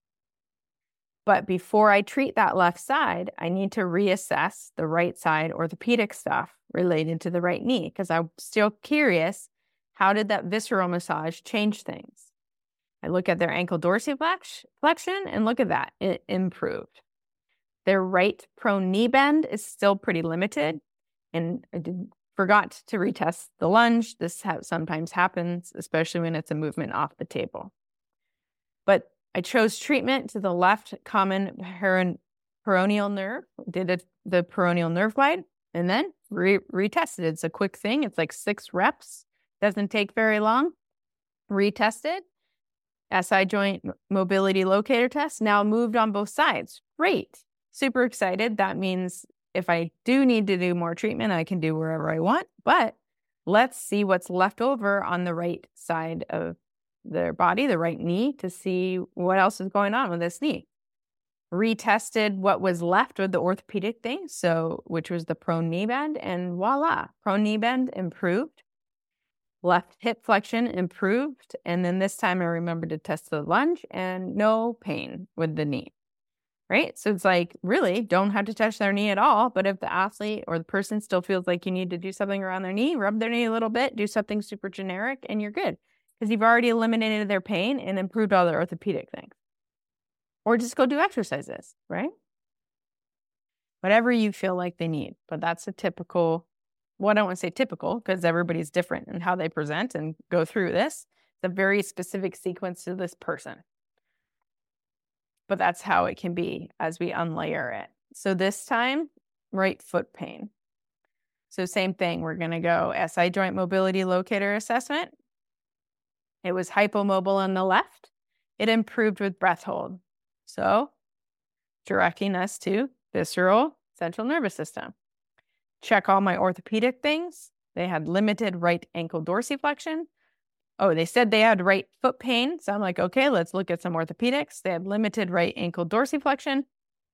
But before I treat that left side, I need to reassess the right side orthopedic stuff related to the right knee, because I'm still curious, how did that visceral massage change things? I look at their ankle dorsiflexion and look at that, it improved. Their right prone knee bend is still pretty limited, and I forgot to retest the lunge. This sometimes happens, especially when it's a movement off the table. But I chose treatment to the left common peroneal nerve, did the peroneal nerve glide, and then retested. It's a quick thing. It's like 6 reps. Doesn't take very long. Retested. SI joint mobility locator test. Now moved on both sides. Great. Super excited. That means if I do need to do more treatment, I can do wherever I want. But let's see what's left over on the right side of their body, the right knee, to see what else is going on with this knee. Retested what was left with the orthopedic thing, which was the prone knee bend, and voila, prone knee bend improved. Left hip flexion improved, and then this time I remembered to test the lunge, and no pain with the knee. Right? So it's like, really, don't have to touch their knee at all, but if the athlete or the person still feels like you need to do something around their knee, rub their knee a little bit, do something super generic, and you're good. Because you've already eliminated their pain and improved all their orthopedic things. Or just go do exercises, right? Whatever you feel like they need. But that's a typical, well, I don't want to say typical, because everybody's different in how they present and go through this. It's a very specific sequence to this person. But that's how it can be as we unlayer it. So this time, right foot pain. So same thing, we're going to go SI joint mobility locator assessment. It was hypomobile on the left. It improved with breath hold. So directing us to visceral central nervous system. Check all my orthopedic things. They had limited right ankle dorsiflexion. Oh, they said they had right foot pain. So I'm like, okay, let's look at some orthopedics. They had limited right ankle dorsiflexion.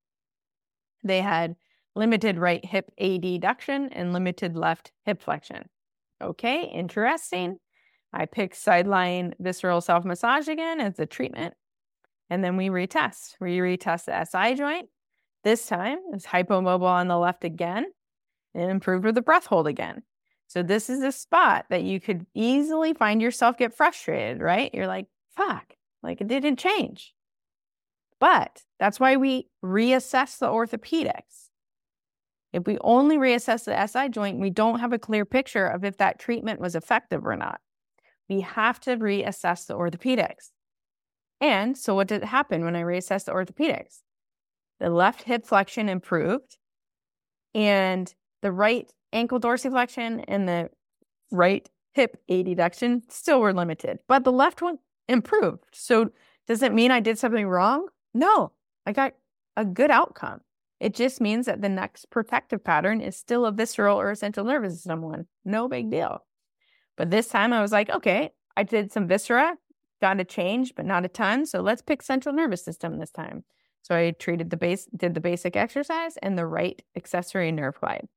They had limited right hip adduction and limited left hip flexion. Okay, interesting. I picked sideline visceral self-massage again as the treatment. And then we retest. We retest the SI joint. This time, it's hypomobile on the left again. And improved with the breath hold again. So this is a spot that you could easily find yourself get frustrated, right? You're like, fuck, like it didn't change. But that's why we reassess the orthopedics. If we only reassess the SI joint, we don't have a clear picture of if that treatment was effective or not. We have to reassess the orthopedics. And so what did happen when I reassessed the orthopedics? The left hip flexion improved, and the right ankle dorsiflexion and the right hip adduction still were limited, but the left one improved. So does it mean I did something wrong? No, I got a good outcome. It just means that the next protective pattern is still a visceral or a central nervous system one. No big deal. But this time I was like, okay, I did some viscera, got a change, but not a ton. So let's pick central nervous system this time. So I did the basic exercise and the right accessory nerve glide.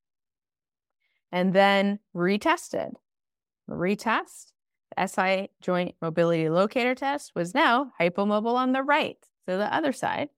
And then retested. Retest. The SI joint mobility locator test was now hypomobile on the right, so the other side.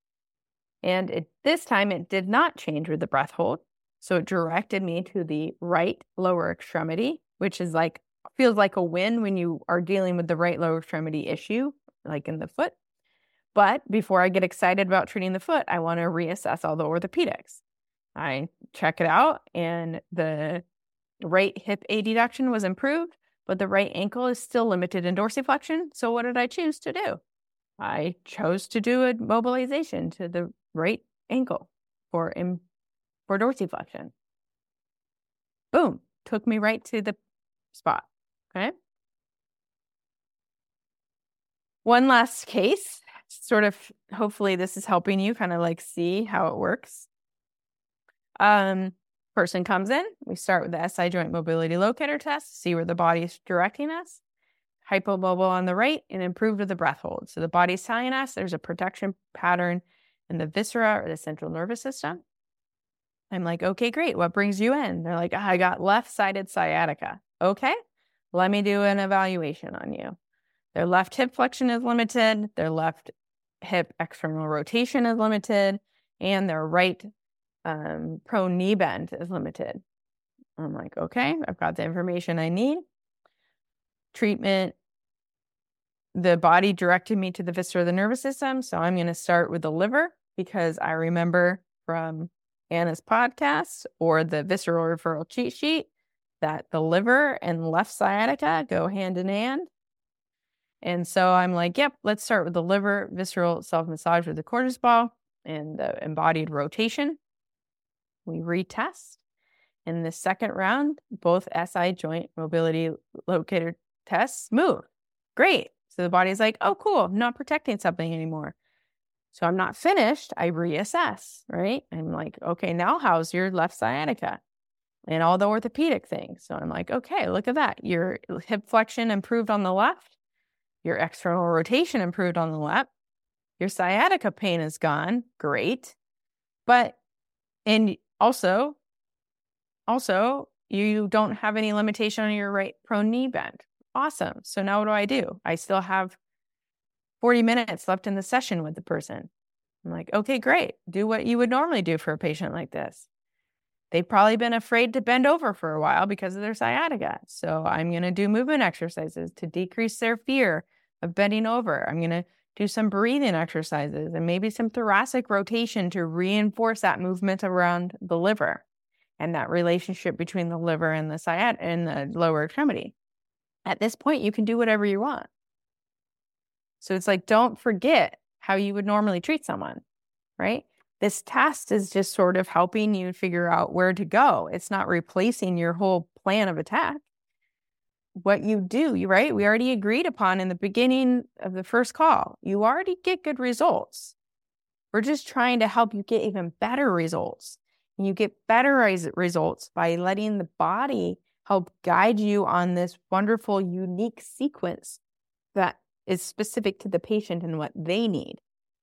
And this time it did not change with the breath hold. So it directed me to the right lower extremity, which is feels like a win when you are dealing with the right lower extremity issue, like in the foot. But before I get excited about treating the foot, I want to reassess all the orthopedics. I check it out, and the right hip adduction was improved, but the right ankle is still limited in dorsiflexion. So what did I choose to do? I chose to do a mobilization to the right ankle for dorsiflexion. Boom. took me right to the spot. Okay. One last case, sort of, hopefully this is helping you kind of like see how it works. Person comes in, we start with the SI joint mobility locator test, see where the body is directing us. Hypomobile on the right and improved with the breath hold. So the body's telling us there's a protection pattern in the viscera or the central nervous system. I'm like, okay, great. What brings you in? They're like, I got left-sided sciatica. Okay, let me do an evaluation on you. Their left hip flexion is limited. Their left hip external rotation is limited. And their right prone knee bend is limited. I'm like, okay, I've got the information I need. Treatment. The body directed me to the viscera of the nervous system. So I'm going to start with the liver because I remember from Anna's podcast or the visceral referral cheat sheet that the liver and left sciatica go hand in hand. And so I'm like, yep, let's start with the liver, visceral self-massage with the cortice ball and the embodied rotation. We retest. In the second round, both SI joint mobility locator tests move. Great. So the body's like, oh, cool, I'm not protecting something anymore. So I'm not finished. I reassess, right? I'm like, okay, now how's your left sciatica? And all the orthopedic things. So I'm like, okay, look at that. Your hip flexion improved on the left. Your external rotation improved on the left. Your sciatica pain is gone. Great. And also, you don't have any limitation on your right prone knee bend. Awesome. So now what do? I still have 40 minutes left in the session with the person. I'm like, okay, great. Do what you would normally do for a patient like this. They've probably been afraid to bend over for a while because of their sciatica. So I'm going to do movement exercises to decrease their fear of bending over. I'm going to do some breathing exercises and maybe some thoracic rotation to reinforce that movement around the liver and that relationship between the liver and the sciatica and the lower extremity. At this point, you can do whatever you want. So it's like, don't forget how you would normally treat someone, right? This test is just sort of helping you figure out where to go. It's not replacing your whole plan of attack. What you do, right? We already agreed upon in the beginning of the first call. You already get good results. We're just trying to help you get even better results. And you get better results by letting the body help guide you on this wonderful, unique sequence that is specific to the patient and what they need.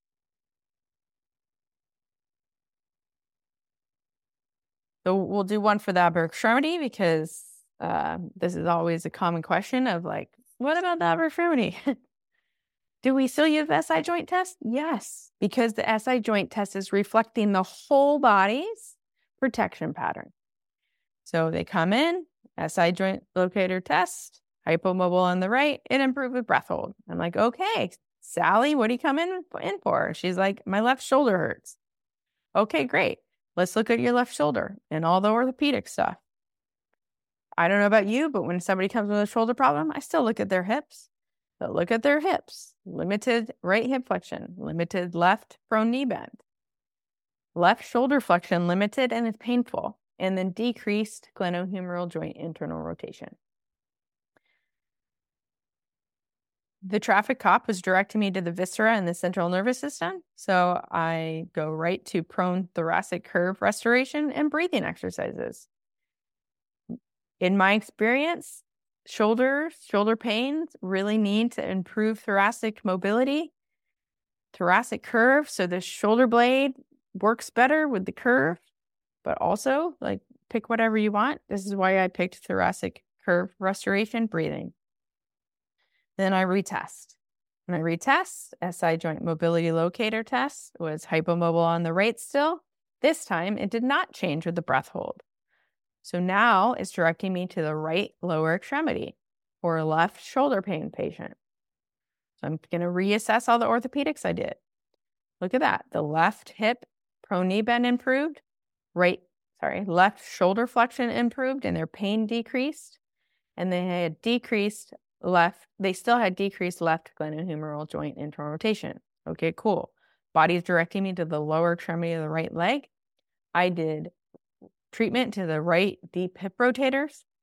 So we'll do one for the upper extremity because this is always a common question of like, what about the upper extremity? Do we still use the SI joint test? Yes, because the SI joint test is reflecting the whole body's protection pattern. So they come in, SI joint locator test, hypomobile on the right, it improved with breath hold. I'm like, okay, Sally, what do you come in for? She's like, my left shoulder hurts. Okay, great. Let's look at your left shoulder and all the orthopedic stuff. I don't know about you, but when somebody comes with a shoulder problem, I still look at their hips. So look at their hips. Limited right hip flexion, limited left prone knee bend. Left shoulder flexion limited and it's painful. And then decreased glenohumeral joint internal rotation. The traffic cop was directing me to the viscera and the central nervous system. So I go right to prone thoracic curve restoration and breathing exercises. In my experience, shoulder pains really need to improve thoracic mobility, thoracic curve. So the shoulder blade works better with the curve, but also like pick whatever you want. This is why I picked thoracic curve restoration breathing. Then I retest. When I retest, SI joint mobility locator test was hypomobile on the right still. This time it did not change with the breath hold. So now it's directing me to the right lower extremity for a left shoulder pain patient. So I'm going to reassess all the orthopedics I did. Look at that. The left hip prone knee bend improved. Left shoulder flexion improved and their pain decreased. And they still had decreased left glenohumeral joint internal rotation. Okay, cool. Body's directing me to the lower extremity of the right leg. I did treatment to the right deep hip rotators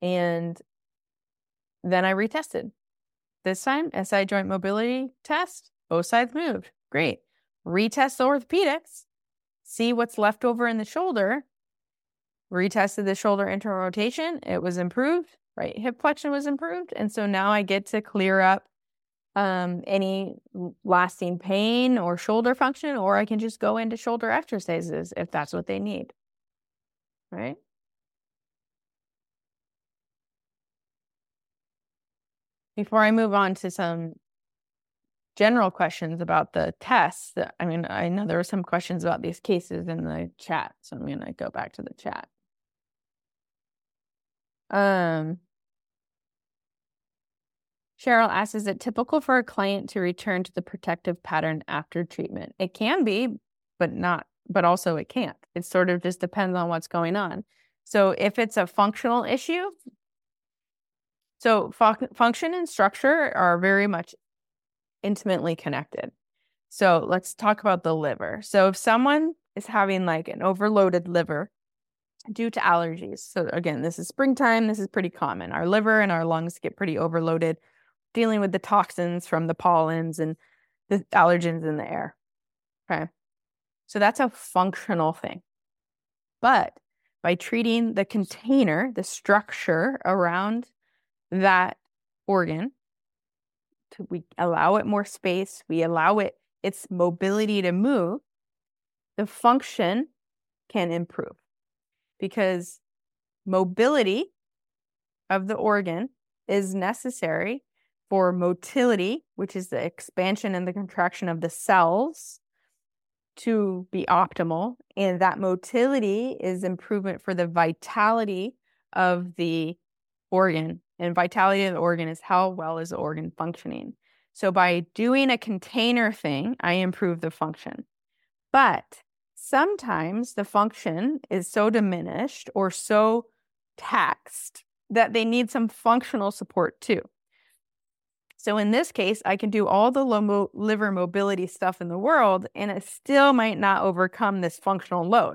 And then I retested. This time, SI joint mobility test, both sides moved. Great. Retest the orthopedics, see what's left over in the shoulder. Retested the shoulder internal rotation. It was improved. Right hip flexion was improved. And so now I get to clear up any lasting pain or shoulder function, or I can just go into shoulder exercises if that's what they need. Right? Before I move on to some general questions about the tests, I know there were some questions about these cases in the chat, so I'm going to go back to the chat. Cheryl asks, is it typical for a client to return to the protective pattern after treatment? It can be, but also it can't. It sort of just depends on what's going on. So if it's a functional issue, so function and structure are very much intimately connected. So let's talk about the liver. So if someone is having like an overloaded liver due to allergies, so again, this is springtime, this is pretty common. Our liver and our lungs get pretty overloaded dealing with the toxins from the pollens and the allergens in the air. Okay. So that's a functional thing. But by treating the container, the structure around that organ, we allow it more space, we allow it its mobility to move, the function can improve. Because mobility of the organ is necessary for motility, which is the expansion and the contraction of the cells, to be optimal. And that motility is improvement for the vitality of the organ. And vitality of the organ is how well is the organ functioning. So by doing a container thing, I improve the function. But sometimes the function is so diminished or so taxed that they need some functional support too. So in this case, I can do all the liver mobility stuff in the world, and it still might not overcome this functional load.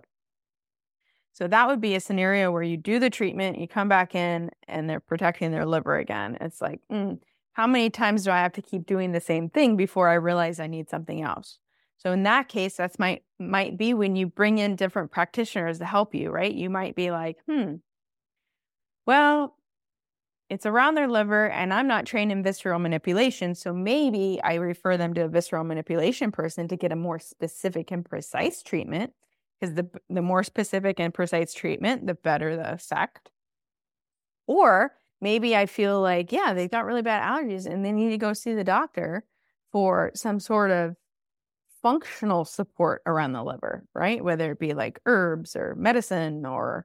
So that would be a scenario where you do the treatment, you come back in, and they're protecting their liver again. It's like, how many times do I have to keep doing the same thing before I realize I need something else? So in that case, that's might be when you bring in different practitioners to help you, right? You might be like, well, it's around their liver and I'm not trained in visceral manipulation. So maybe I refer them to a visceral manipulation person to get a more specific and precise treatment, because the more specific and precise treatment, the better the effect. Or maybe I feel like, yeah, they've got really bad allergies and they need to go see the doctor for some sort of functional support around the liver, right? Whether it be like herbs or medicine or,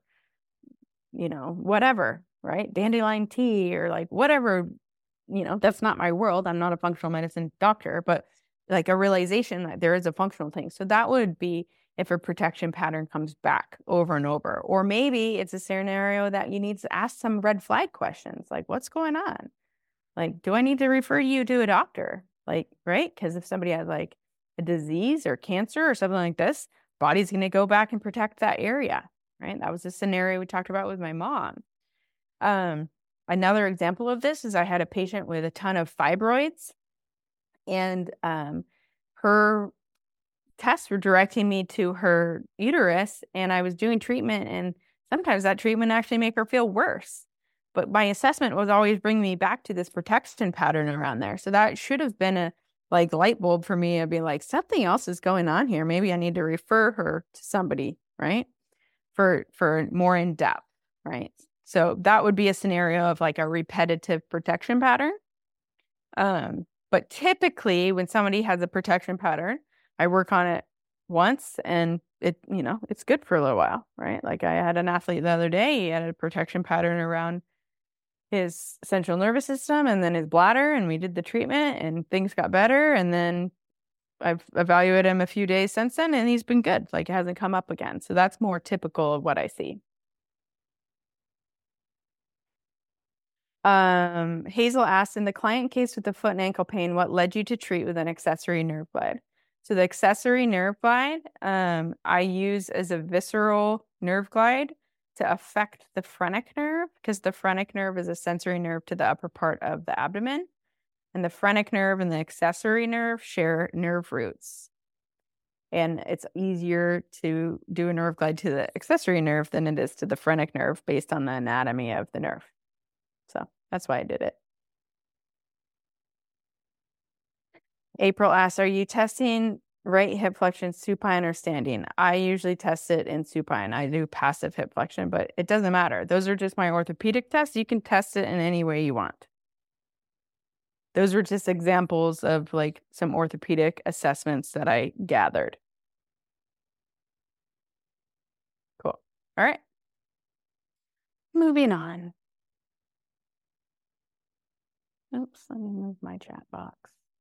whatever, right? Dandelion tea or like whatever, that's not my world. I'm not a functional medicine doctor, but like a realization that there is a functional thing. So that would be if a protection pattern comes back over and over. Or maybe it's a scenario that you need to ask some red flag questions, like what's going on? Like, do I need to refer you to a doctor? Like, right? Because if somebody has like a disease or cancer or something like this, body's going to go back and protect that area, right? That was a scenario we talked about with my mom. Another example of this is I had a patient with a ton of fibroids, and her tests were directing me to her uterus, and I was doing treatment, and sometimes that treatment actually made her feel worse. But my assessment was always bringing me back to this protection pattern around there. So that should have been a light bulb for me. I'd be like, something else is going on here. Maybe I need to refer her to somebody, right? For more in depth, right? So that would be a scenario of like a repetitive protection pattern. But typically when somebody has a protection pattern, I work on it once and it's good for a little while, right? Like I had an athlete the other day, he had a protection pattern around his central nervous system and then his bladder, and we did the treatment and things got better. And then I've evaluated him a few days since then and he's been good. Like it hasn't come up again. So that's more typical of what I see. Hazel asked, in the client case with the foot and ankle pain, what led you to treat with an accessory nerve glide? So the accessory nerve glide, I use as a visceral nerve glide to affect the phrenic nerve because the phrenic nerve is a sensory nerve to the upper part of the abdomen. And the phrenic nerve and the accessory nerve share nerve roots. And it's easier to do a nerve glide to the accessory nerve than it is to the phrenic nerve based on the anatomy of the nerve. So that's why I did it. April asks, are you testing right hip flexion supine or standing? I usually test it in supine. I do passive hip flexion, but it doesn't matter. Those are just my orthopedic tests. You can test it in any way you want. Those were just examples of like some orthopedic assessments that I gathered. Cool. All right. Moving on. Oops, let me move my chat box.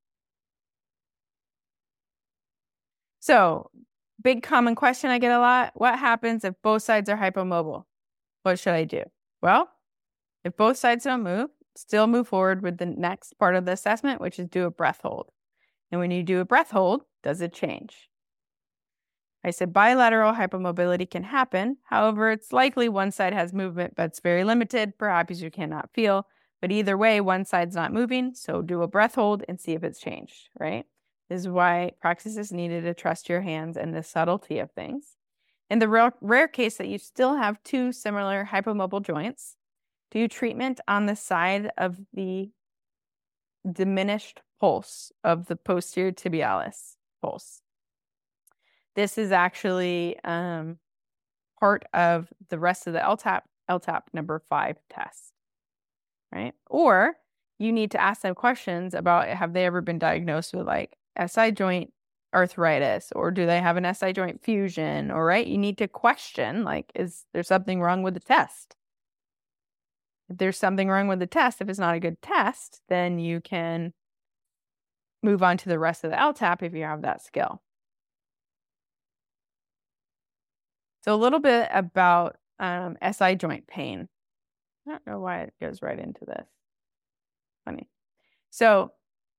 So, big common question I get a lot. What happens if both sides are hypomobile? What should I do? Well, if both sides don't move, still move forward with the next part of the assessment, which is do a breath hold. And when you do a breath hold, does it change? I said bilateral hypomobility can happen. However, it's likely one side has movement, but it's very limited. Perhaps you cannot feel. But either way, one side's not moving. So do a breath hold and see if it's changed, right? This is why practice is needed to trust your hands and the subtlety of things. In the rare case that you still have two similar hypomobile joints, do treatment on the side of the diminished pulse of the posterior tibialis pulse. This is actually part of the rest of the LTAP number 5 test, right? Or you need to ask them questions about have they ever been diagnosed with like SI joint arthritis, or do they have an SI joint fusion, or right? You need to question like, is there something wrong with the test? If there's something wrong with the test, if it's not a good test, then you can move on to the rest of the LTAP if you have that skill. So a little bit about SI joint pain. I don't know why it goes right into this. Funny. So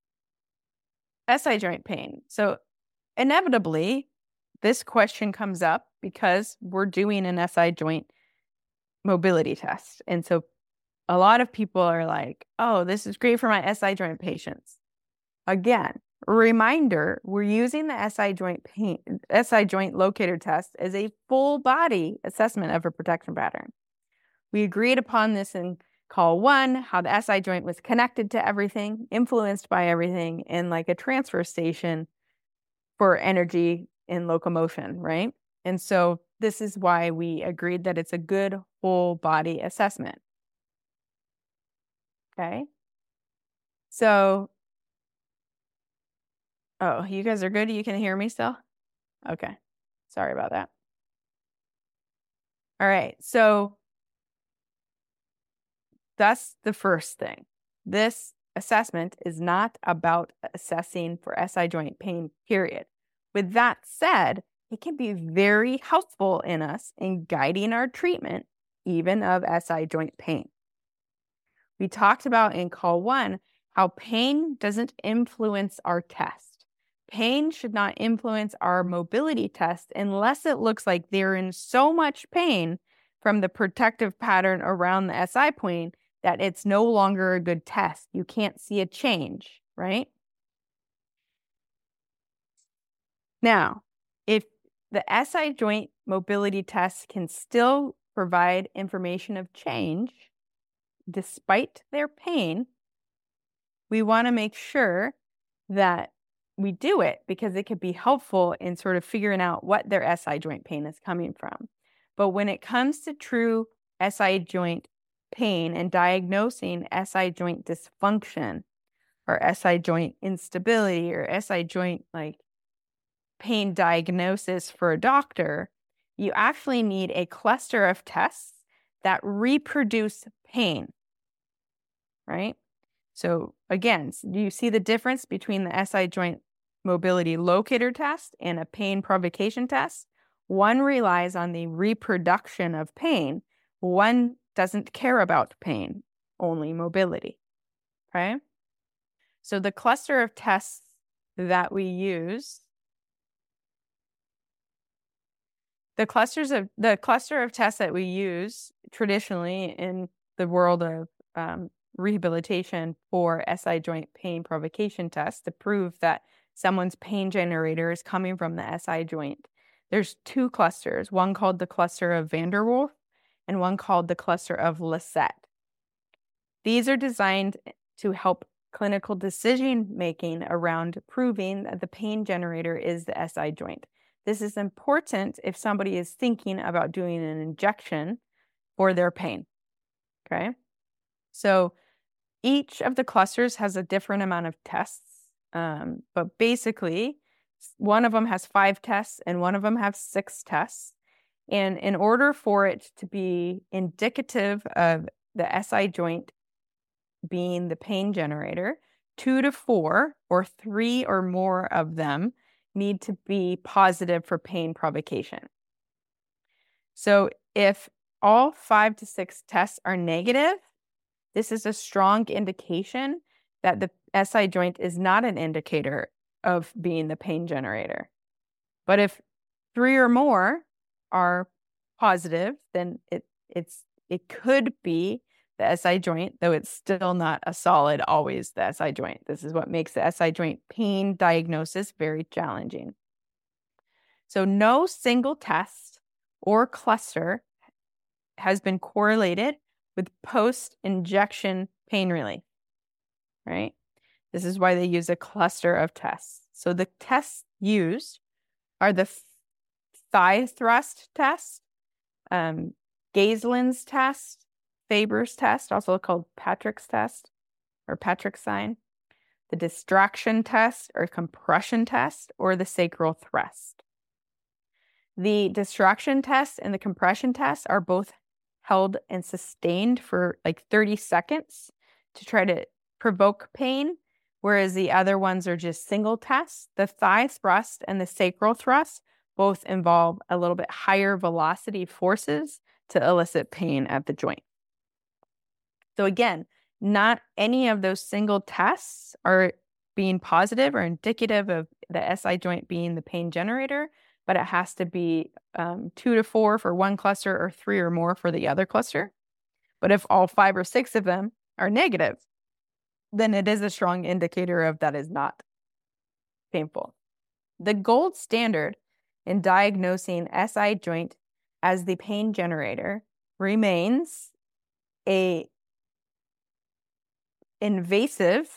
SI joint pain. So inevitably, this question comes up because we're doing an SI joint mobility test. And so a lot of people are like, oh, this is great for my SI joint patients. Again, reminder, we're using the SI joint locator test as a full body assessment of a protection pattern. We agreed upon this in call 1, how the SI joint was connected to everything, influenced by everything, and like a transfer station for energy in locomotion, right? And so this is why we agreed that it's a good whole body assessment. Okay. So, oh, you guys are good? You can hear me still? Okay. Sorry about that. All right. So that's the first thing. This assessment is not about assessing for SI joint pain, period. With that said, it can be very helpful in us in guiding our treatment, even of SI joint pain. We talked about in call 1 how pain doesn't influence our test. Pain should not influence our mobility test unless it looks like they're in so much pain from the protective pattern around the SI point that it's no longer a good test. You can't see a change, right? Now, if the SI joint mobility test can still provide information of change despite their pain, we want to make sure that we do it because it could be helpful in sort of figuring out what their SI joint pain is coming from. But when it comes to true SI joint pain and diagnosing SI joint dysfunction or SI joint instability or SI joint like pain diagnosis for a doctor, you actually need a cluster of tests that reproduce pain, right? So again, do you see the difference between the SI joint mobility locator test and a pain provocation test? One relies on the reproduction of pain. One doesn't care about pain, only mobility, okay? So the cluster of tests that we use The cluster of tests that we use traditionally in the world of rehabilitation for SI joint pain provocation tests to prove that someone's pain generator is coming from the SI joint. There's two clusters, one called the cluster of van der Waals and one called the cluster of Lissette. These are designed to help clinical decision making around proving that the pain generator is the SI joint. This is important if somebody is thinking about doing an injection for their pain. Okay. So each of the clusters has a different amount of tests. But basically, one of them has 5 tests and one of them has 6 tests. And in order for it to be indicative of the SI joint being the pain generator, 2 to 4 or 3 or more of them need to be positive for pain provocation. So if all 5 to 6 tests are negative, this is a strong indication that the SI joint is not an indicator of being the pain generator. But if 3 or more are positive, then it could be the SI joint, though it's still not a solid always the SI joint. This is what makes the SI joint pain diagnosis very challenging. So no single test or cluster has been correlated with post-injection pain relief, right? This is why they use a cluster of tests. So the tests used are the thigh thrust test, Gaislin's test, Faber's test, also called Patrick's test or Patrick's sign, the distraction test or compression test, or the sacral thrust. The distraction test and the compression test are both held and sustained for like 30 seconds to try to provoke pain, whereas the other ones are just single tests. The thigh thrust and the sacral thrust both involve a little bit higher velocity forces to elicit pain at the joint. So again, not any of those single tests are being positive or indicative of the SI joint being the pain generator, but it has to be 2 to 4 for one cluster or 3 or more for the other cluster. But if all 5 or 6 of them are negative, then it is a strong indicator of that is not painful. The gold standard in diagnosing SI joint as the pain generator remains a invasive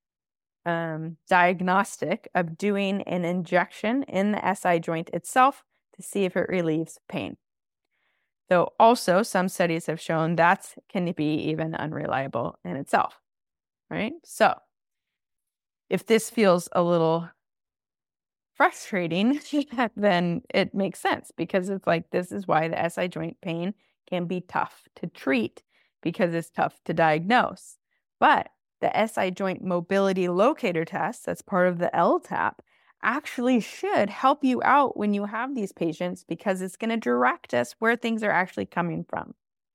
diagnostic of doing an injection in the SI joint itself to see if it relieves pain. Though also some studies have shown that can be even unreliable in itself, right? So if this feels a little frustrating, then it makes sense because it's like, this is why the SI joint pain can be tough to treat because it's tough to diagnose. But the SI joint mobility locator test, that's part of the LTAP, actually should help you out when you have these patients because it's going to direct us where things are actually coming from.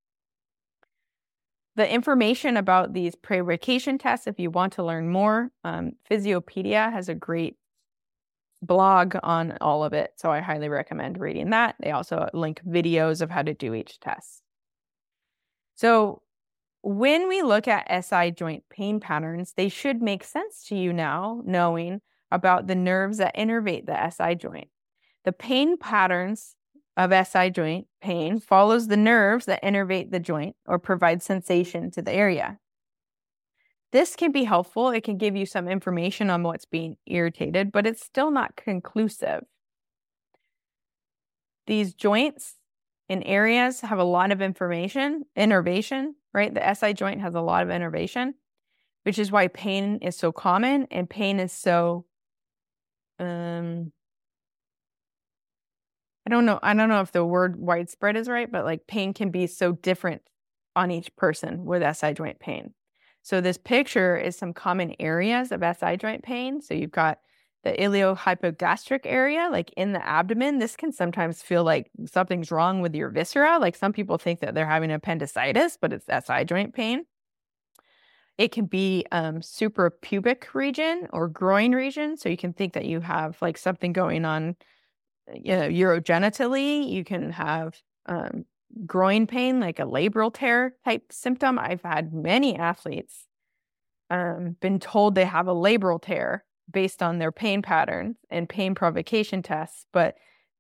The information about these provocation tests, if you want to learn more, Physiopedia has a great blog on all of it, so I highly recommend reading that. They also link videos of how to do each test. So when we look at SI joint pain patterns, they should make sense to you now, knowing about the nerves that innervate the SI joint. The pain patterns of SI joint pain follows the nerves that innervate the joint or provide sensation to the area. This can be helpful. It can give you some information on what's being irritated, but it's still not conclusive. These joints and areas have a lot of innervation, right? The SI joint has a lot of innervation, which is why pain is so common and pain is so, I don't know if the word widespread is right, but like pain can be so different on each person with SI joint pain. So this picture is some common areas of SI joint pain. So you've got the iliohypogastric area, like in the abdomen. This can sometimes feel like something's wrong with your viscera. Like some people think that they're having appendicitis, but it's SI joint pain. It can be suprapubic region or groin region. So you can think that you have like something going on urogenitally, you can have groin pain, like a labral tear type symptom. I've had many athletes been told they have a labral tear based on their pain patterns and pain provocation tests, but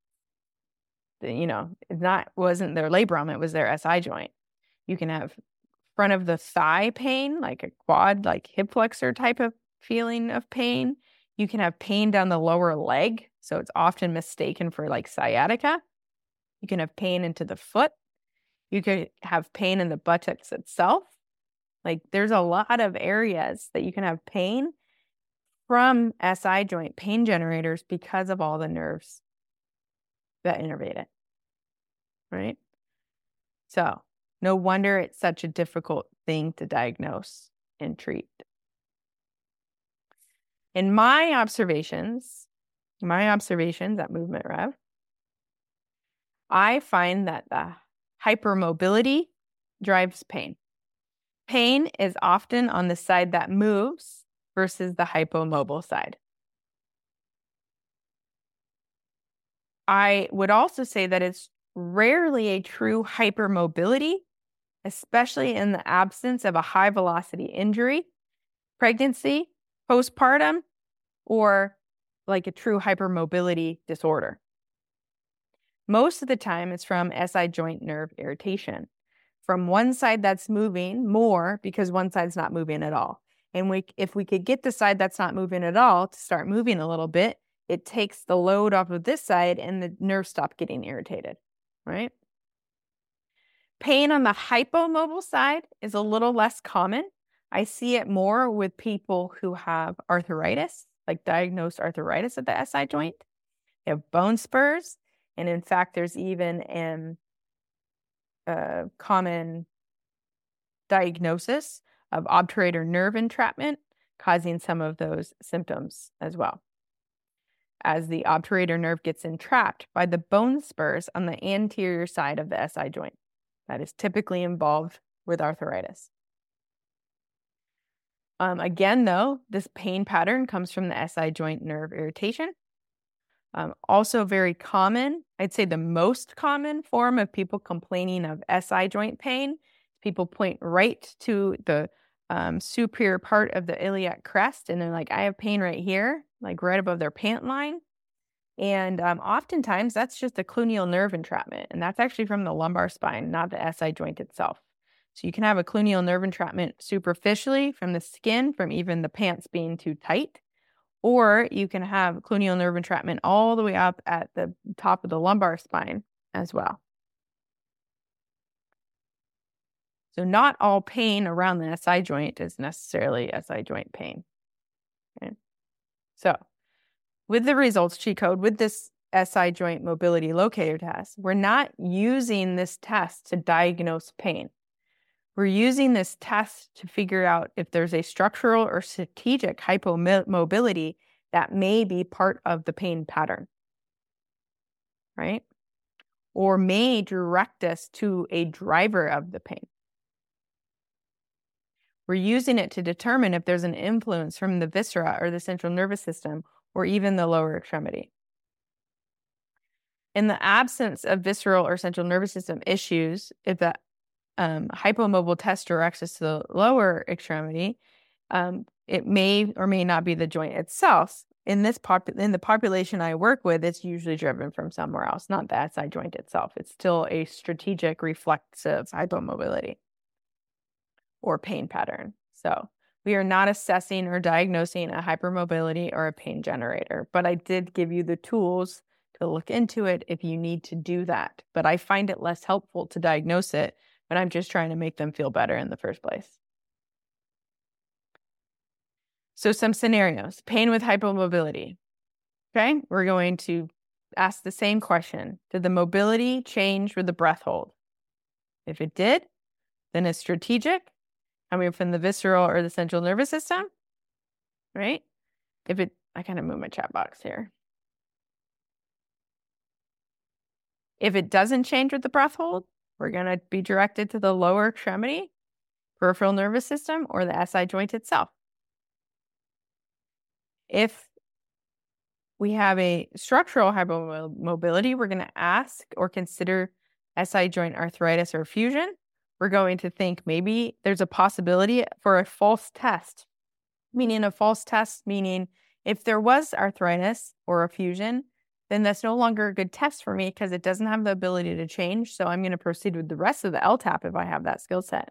wasn't their labrum, it was their SI joint. You can have front of the thigh pain, like a quad, like hip flexor type of feeling of pain. You can have pain down the lower leg, so it's often mistaken for like sciatica. You can have pain into the foot. You could have pain in the buttocks itself. Like there's a lot of areas that you can have pain from SI joint pain generators because of all the nerves that innervate it, right? So no wonder it's such a difficult thing to diagnose and treat. In my observations at Movement Rev, I find that the hypermobility drives pain. Pain is often on the side that moves versus the hypomobile side. I would also say that it's rarely a true hypermobility, especially in the absence of a high velocity injury, pregnancy, postpartum, or like a true hypermobility disorder. Most of the time, it's from SI joint nerve irritation. From one side that's moving more because one side's not moving at all. And if we could get the side that's not moving at all to start moving a little bit, it takes the load off of this side and the nerves stop getting irritated, right? Pain on the hypomobile side is a little less common. I see it more with people who have arthritis, like diagnosed arthritis at the SI joint. They have bone spurs. And in fact, there's even a common diagnosis of obturator nerve entrapment causing some of those symptoms as well, as the obturator nerve gets entrapped by the bone spurs on the anterior side of the SI joint. That is typically involved with arthritis. Again, though, this pain pattern comes from the SI joint nerve irritation. Also very common, I'd say the most common form of people complaining of SI joint pain, people point right to the superior part of the iliac crest and they're like, I have pain right here, like right above their pant line. And oftentimes that's just a cluneal nerve entrapment, and that's actually from the lumbar spine, not the SI joint itself. So you can have a cluneal nerve entrapment superficially from the skin, from even the pants being too tight, or you can have cluneal nerve entrapment all the way up at the top of the lumbar spine as well. So not all pain around the SI joint is necessarily SI joint pain. Okay. So with the results cheat code, with this SI joint mobility locator test, we're not using this test to diagnose pain. We're using this test to figure out if there's a structural or strategic hypomobility that may be part of the pain pattern, right? Or may direct us to a driver of the pain. We're using it to determine if there's an influence from the viscera or the central nervous system or even the lower extremity. In the absence of visceral or central nervous system issues, if the hypomobile test directs us to the lower extremity, it may or may not be the joint itself. In the population I work with, it's usually driven from somewhere else, not the SI joint itself. It's still a strategic reflexive hypomobility or pain pattern. So we are not assessing or diagnosing a hypermobility or a pain generator, but I did give you the tools to look into it if you need to do that. But I find it less helpful to diagnose it when I'm just trying to make them feel better in the first place. So some scenarios, pain with hypomobility. Okay, we're going to ask the same question. Did the mobility change with the breath hold? If it did, then it's strategic, coming from the visceral or the central nervous system, right? I kind of move my chat box here. If it doesn't change with the breath hold, we're going to be directed to the lower extremity, peripheral nervous system, or the SI joint itself. If we have a structural hypomobility, we're going to ask or consider SI joint arthritis or fusion. We're going to think maybe there's a possibility for a false test, meaning if there was arthritis or a fusion, then that's no longer a good test for me because it doesn't have the ability to change. So I'm going to proceed with the rest of the LTAP if I have that skill set.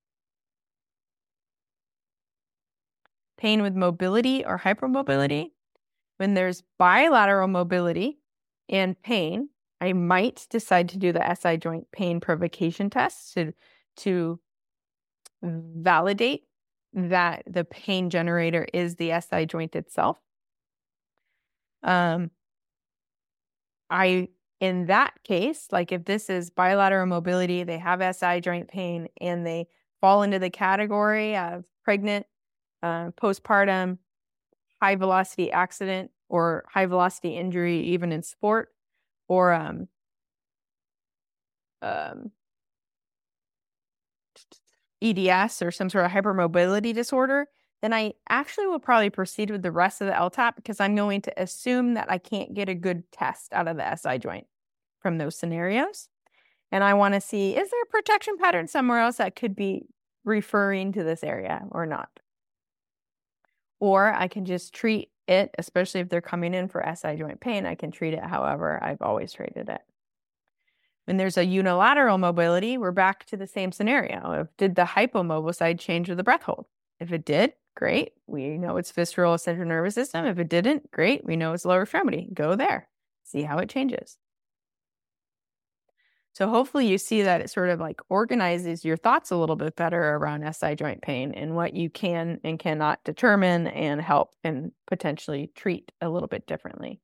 Pain with mobility or hypermobility. When there's bilateral mobility and pain, I might decide to do the SI joint pain provocation test to validate that the pain generator is the SI joint itself. In that case, like if this is bilateral mobility, they have SI joint pain and they fall into the category of pregnant, postpartum, high velocity accident or high velocity injury, even in sport, or EDS or some sort of hypermobility disorder, then I actually will probably proceed with the rest of the LTAP because I'm going to assume that I can't get a good test out of the SI joint from those scenarios. And I want to see, is there a protection pattern somewhere else that could be referring to this area or not? Or I can just treat it, especially if they're coming in for SI joint pain, I can treat it however I've always treated it. When there's a unilateral mobility, we're back to the same scenario. Did the hypomobile side change with the breath hold? If it did, great. We know it's visceral central nervous system. If it didn't, great. We know it's lower extremity. Go there. See how it changes. So hopefully you see that it sort of like organizes your thoughts a little bit better around SI joint pain and what you can and cannot determine and help and potentially treat a little bit differently.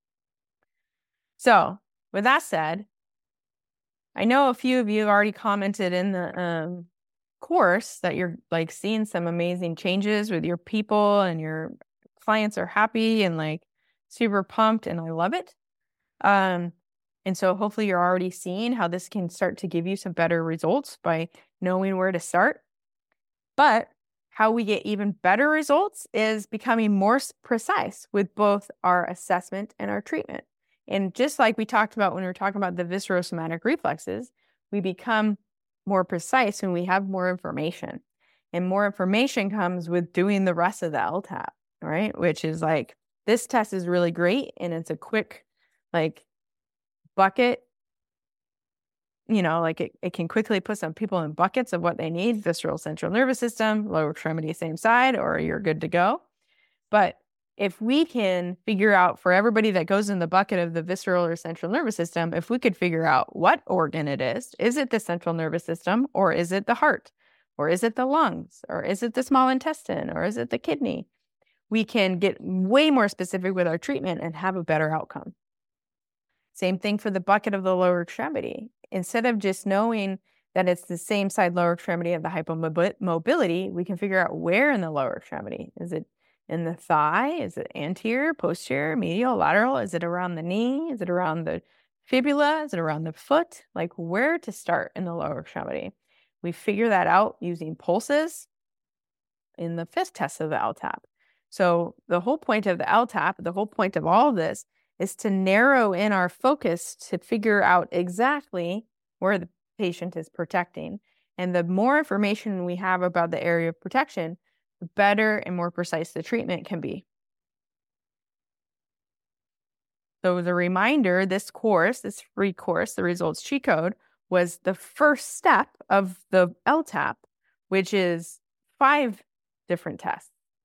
So with that said, I know a few of you have already commented in the course that you're like seeing some amazing changes with your people and your clients are happy and like super pumped, and I love it. And so hopefully you're already seeing how this can start to give you some better results by knowing where to start. But how we get even better results is becoming more precise with both our assessment and our treatment. And just like we talked about when we were talking about the viscerosomatic reflexes, we become more precise when we have more information. And more information comes with doing the rest of the LTAP, right? Which is like, this test is really great and it's a quick, like, bucket, like it can quickly put some people in buckets of what they need, visceral central nervous system, lower extremity, same side, or you're good to go. But if we can figure out for everybody that goes in the bucket of the visceral or central nervous system, if we could figure out what organ it is it the central nervous system, or is it the heart, or is it the lungs, or is it the small intestine, or is it the kidney? We can get way more specific with our treatment and have a better outcome. Same thing for the bucket of the lower extremity. Instead of just knowing that it's the same side lower extremity of the hypomobility, we can figure out where in the lower extremity. Is it in the thigh? Is it anterior, posterior, medial, lateral? Is it around the knee? Is it around the fibula? Is it around the foot? Like where to start in the lower extremity. We figure that out using pulses in the fifth test of the LTAP. So the whole point of the LTAP, the whole point of all of this is to narrow in our focus to figure out exactly where the patient is protecting. And the more information we have about the area of protection, the better and more precise the treatment can be. So as a reminder, this course, this free course, the Results Cheat Code, was the first step of the LTAP, which is 5 different tests.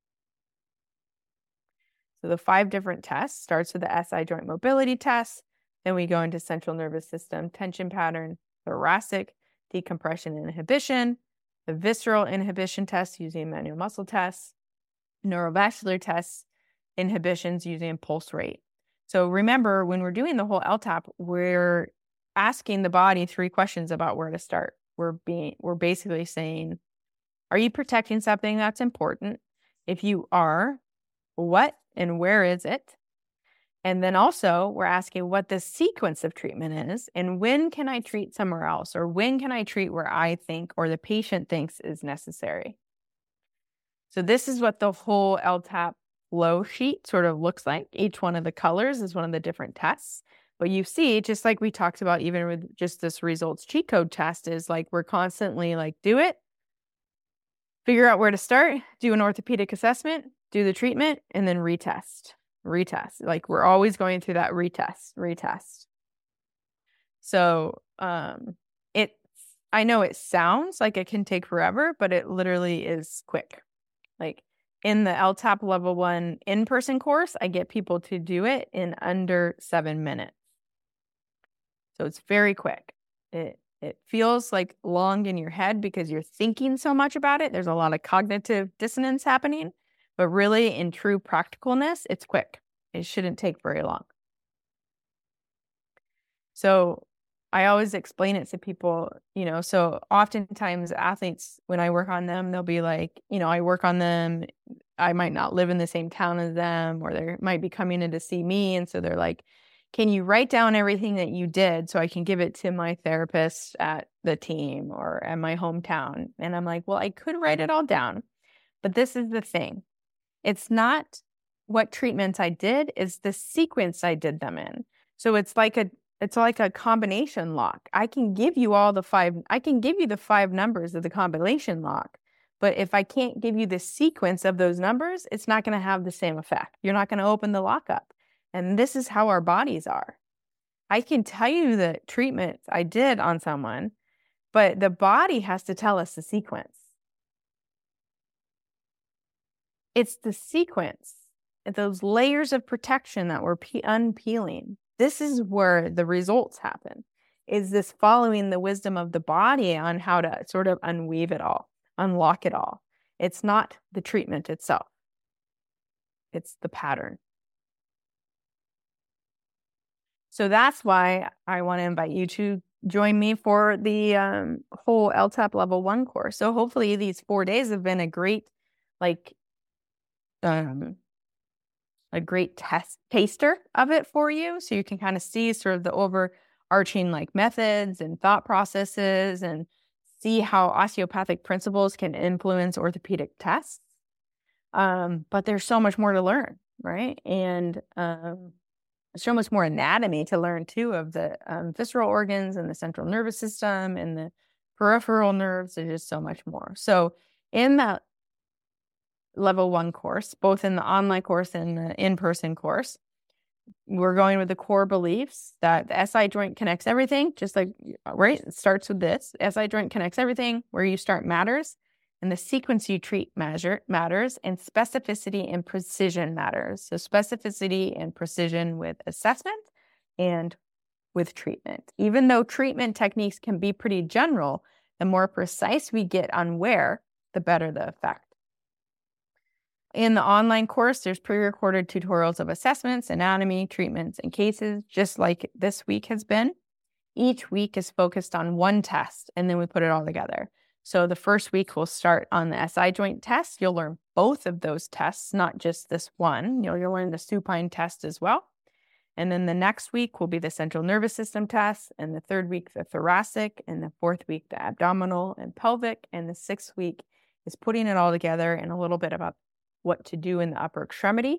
So the 5 different tests starts with the SI joint mobility test. Then we go into central nervous system tension pattern, thoracic decompression and inhibition, the visceral inhibition test using manual muscle tests, neurovascular tests, inhibitions using pulse rate. So remember, when we're doing the whole LTAP, we're asking the body 3 questions about where to start. We're basically saying, are you protecting something that's important? If you are, what and where is it? And then also we're asking what the sequence of treatment is and when can I treat somewhere else, or when can I treat where I think or the patient thinks is necessary. So this is what the whole LTAP flow sheet sort of looks like. Each one of the colors is one of the different tests. But you see, just like we talked about, even with just this results cheat code test, is like we're constantly like, do it, figure out where to start, do an orthopedic assessment, do the treatment, and then retest. Like we're always going through that retest. So I know it sounds like it can take forever, but it literally is quick. Like in the LTAP level 1 in-person course, I get people to do it in under 7 minutes. So it's very quick. It feels like long in your head because you're thinking so much about it. There's a lot of cognitive dissonance happening, but really in true practicalness, it's quick. It shouldn't take very long. So I always explain it to people, so oftentimes athletes, when I work on them, they'll be like, I work on them. I might not live in the same town as them, or they might be coming in to see me. And so they're like, can you write down everything that you did so I can give it to my therapist at the team or at my hometown? And I'm like, well, I could write it all down, but this is the thing. It's not what treatments I did, it's the sequence I did them in. So it's like a combination lock. I can give you the 5 numbers of the combination lock, but if I can't give you the sequence of those numbers, it's not going to have the same effect. You're not going to open the lock up. And this is how our bodies are. I can tell you the treatments I did on someone, but the body has to tell us the sequence. It's the sequence, those layers of protection that we're unpeeling. This is where the results happen, is this following the wisdom of the body on how to sort of unweave it all, unlock it all. It's not the treatment itself. It's the pattern. So that's why I want to invite you to join me for the whole LTAP level 1 course. So hopefully these 4 days have been a great, a great taster of it for you. So you can kind of see sort of the overarching methods and thought processes and see how osteopathic principles can influence orthopedic tests. But there's so much more to learn, right? And so much more anatomy to learn too of the visceral organs and the central nervous system and the peripheral nerves. There's just so much more. So in that level 1 course, both in the online course and the in-person course, we're going with the core beliefs that the SI joint connects everything, just like, right? It starts with this. The SI joint connects everything. Where you start matters. And the sequence you treat matters, and specificity and precision matters. So specificity and precision with assessment and with treatment. Even though treatment techniques can be pretty general, the more precise we get on where, the better the effect. In the online course, there's pre-recorded tutorials of assessments, anatomy, treatments, and cases, just like this week has been. Each week is focused on one test, and then we put it all together. So the first week we'll start on the SI joint test. You'll learn both of those tests, not just this one. You'll learn the supine test as well. And then the next week will be the central nervous system test, and the third week, the thoracic, and the fourth week, the abdominal and pelvic, and the 6th week is putting it all together and a little bit about what to do in the upper extremity.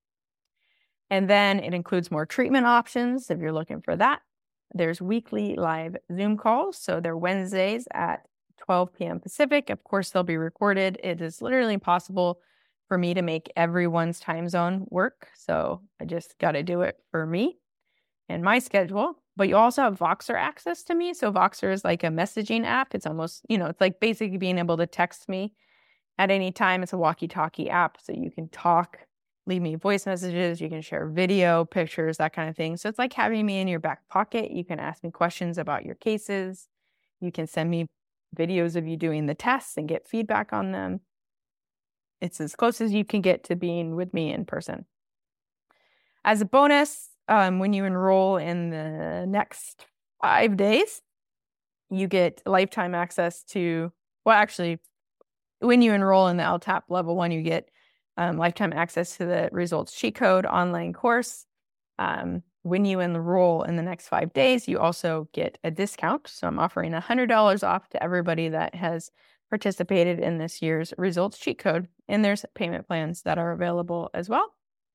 And then it includes more treatment options if you're looking for that. There's weekly live Zoom calls. So they're Wednesdays at 12 p.m. Pacific. Of course, they'll be recorded. It is literally impossible for me to make everyone's time zone work. So I just got to do it for me and my schedule. But you also have Voxer access to me. So Voxer is like a messaging app. It's almost, it's like basically being able to text me at any time. It's a walkie-talkie app. So you can talk, leave me voice messages. You can share video, pictures, that kind of thing. So it's like having me in your back pocket. You can ask me questions about your cases. You can send me videos of you doing the tests and get feedback on them. It's as close as you can get to being with me in person. As a bonus, when you enroll in the next 5 days, you get lifetime access to, when you enroll in the LTAP level 1, you get lifetime access to the results cheat code online course. When you enroll in the next 5 days, you also get a discount. So I'm offering $100 off to everybody that has participated in this year's results cheat code. and there's payment plans that are available as well.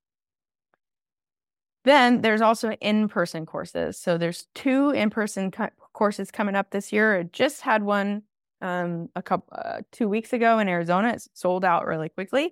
Then there's also in-person courses. So there's 2 in-person courses coming up this year. I just had one 2 weeks ago in Arizona. It's sold out really quickly.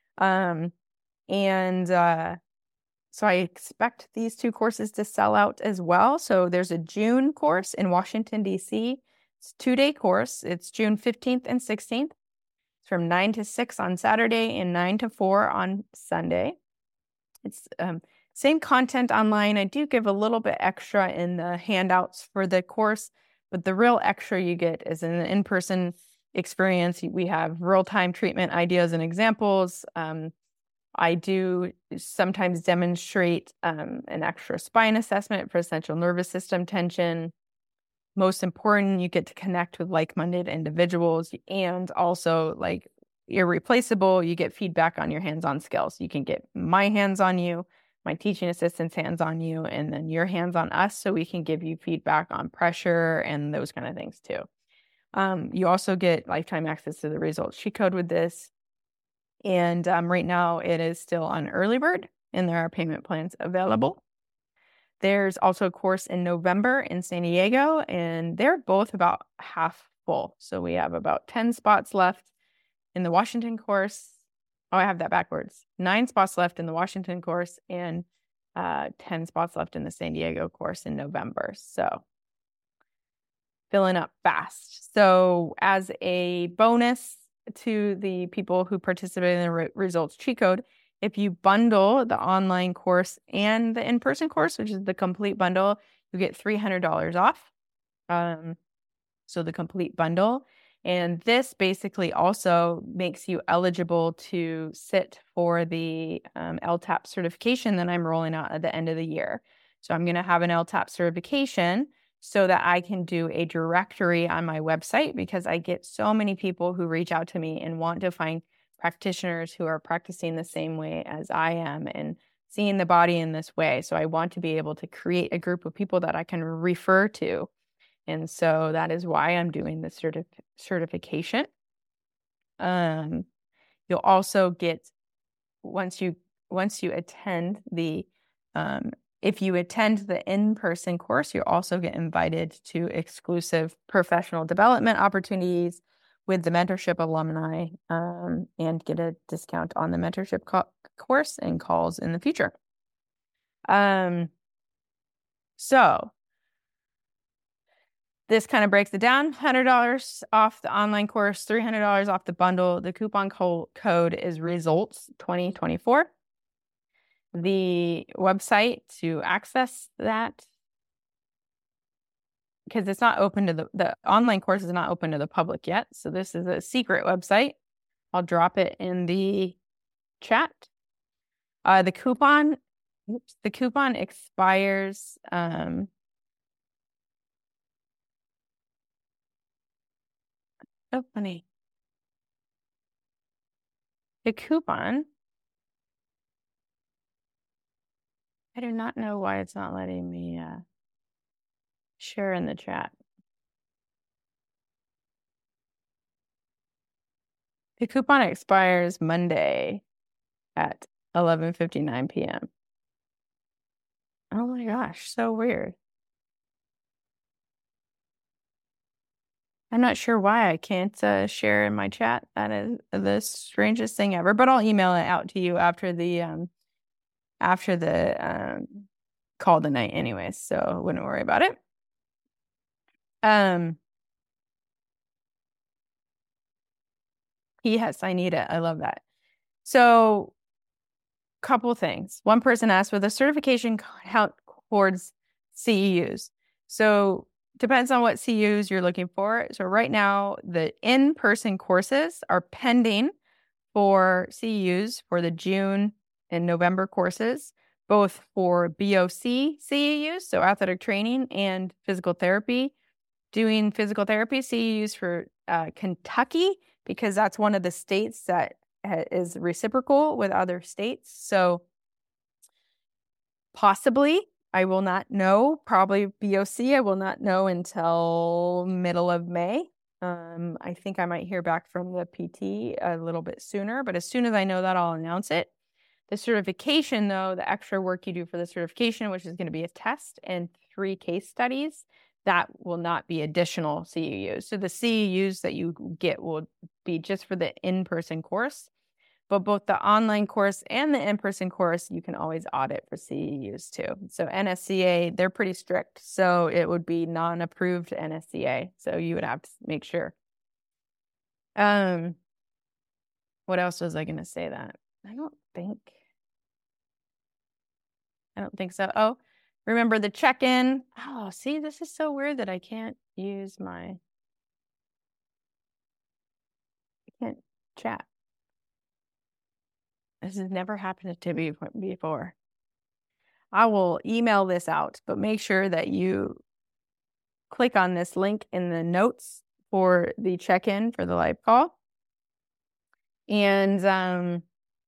So I expect these 2 courses to sell out as well. So there's a June course in Washington, D.C. It's a 2-day course. It's June 15th and 16th. It's from 9 to 6 on Saturday and 9 to 4 on Sunday. It's same content online. I do give a little bit extra in the handouts for the course, but the real extra you get is an in-person experience. We have real-time treatment ideas and examples. I do sometimes demonstrate an extra spine assessment for central nervous system tension. Most important, you get to connect with like-minded individuals, and also, like, irreplaceable, you get feedback on your hands-on skills. You can get my hands on you, my teaching assistant's hands on you, and then your hands on us, so we can give you feedback on pressure and those kind of things too. You also get lifetime access to the results cheat code with this. And right now it is still on early bird, and there are payment plans available. There's also a course in November in San Diego, and they're both about half full. So we have about 10 spots left in the Washington course. Oh, I have that backwards. 9 spots left in the Washington course, and 10 spots left in the San Diego course in November. So filling up fast. So as a bonus to the people who participate in the results cheat code, if you bundle the online course and the in-person course, which is the complete bundle, you get $300 off. So the complete bundle. And this basically also makes you eligible to sit for the LTAP certification that I'm rolling out at the end of the year. So I'm going to have an LTAP certification so that I can do a directory on my website, because I get so many people who reach out to me and want to find practitioners who are practicing the same way as I am and seeing the body in this way. So I want to be able to create a group of people that I can refer to. And so that is why I'm doing the certification. You'll also get, once you attend the if you attend the in-person course, you'll also get invited to exclusive professional development opportunities with the mentorship alumni, and get a discount on the mentorship course and calls in the future. So this kind of breaks it down. $100 off the online course, $300 off the bundle. The coupon code is results 2024. The website to access that, because it's not open to the online course is not open to the public yet. So this is a secret website. I'll drop it in the chat. The coupon expires. So funny. The coupon, I do not know why it's not letting me share in the chat. The coupon expires Monday at 11:59 p.m. Oh my gosh, so weird. I'm not sure why I can't share in my chat. That is the strangest thing ever, but I'll email it out to you after the call tonight anyways, so wouldn't worry about it. Yes, I need it. I love that. So, couple things. One person asked, will the certification count towards CEUs? So depends on what CEUs you're looking for. So right now, the in-person courses are pending for CEUs for the June and November courses, both for BOC CEUs, so athletic training, and physical therapy. Doing physical therapy CEUs for Kentucky, because that's one of the states that is reciprocal with other states. So possibly, I will not know. Probably BOC, I will not know until middle of May. I think I might hear back from the PT a little bit sooner, but as soon as I know that, I'll announce it. The certification, though, the extra work you do for the certification, which is going to be a test and 3 case studies, that will not be additional CEUs. So the CEUs that you get will be just for the in-person course. But both the online course and the in-person course, you can always audit for CEUs too. So NSCA, they're pretty strict. So it would be non-approved NSCA. So you would have to make sure. What else was I going to say that? I don't think so. Oh, remember the check-in. Oh, see, this is so weird that I can't use I can't chat. This has never happened to me before. I will email this out, but make sure that you click on this link in the notes for the check-in for the live call. And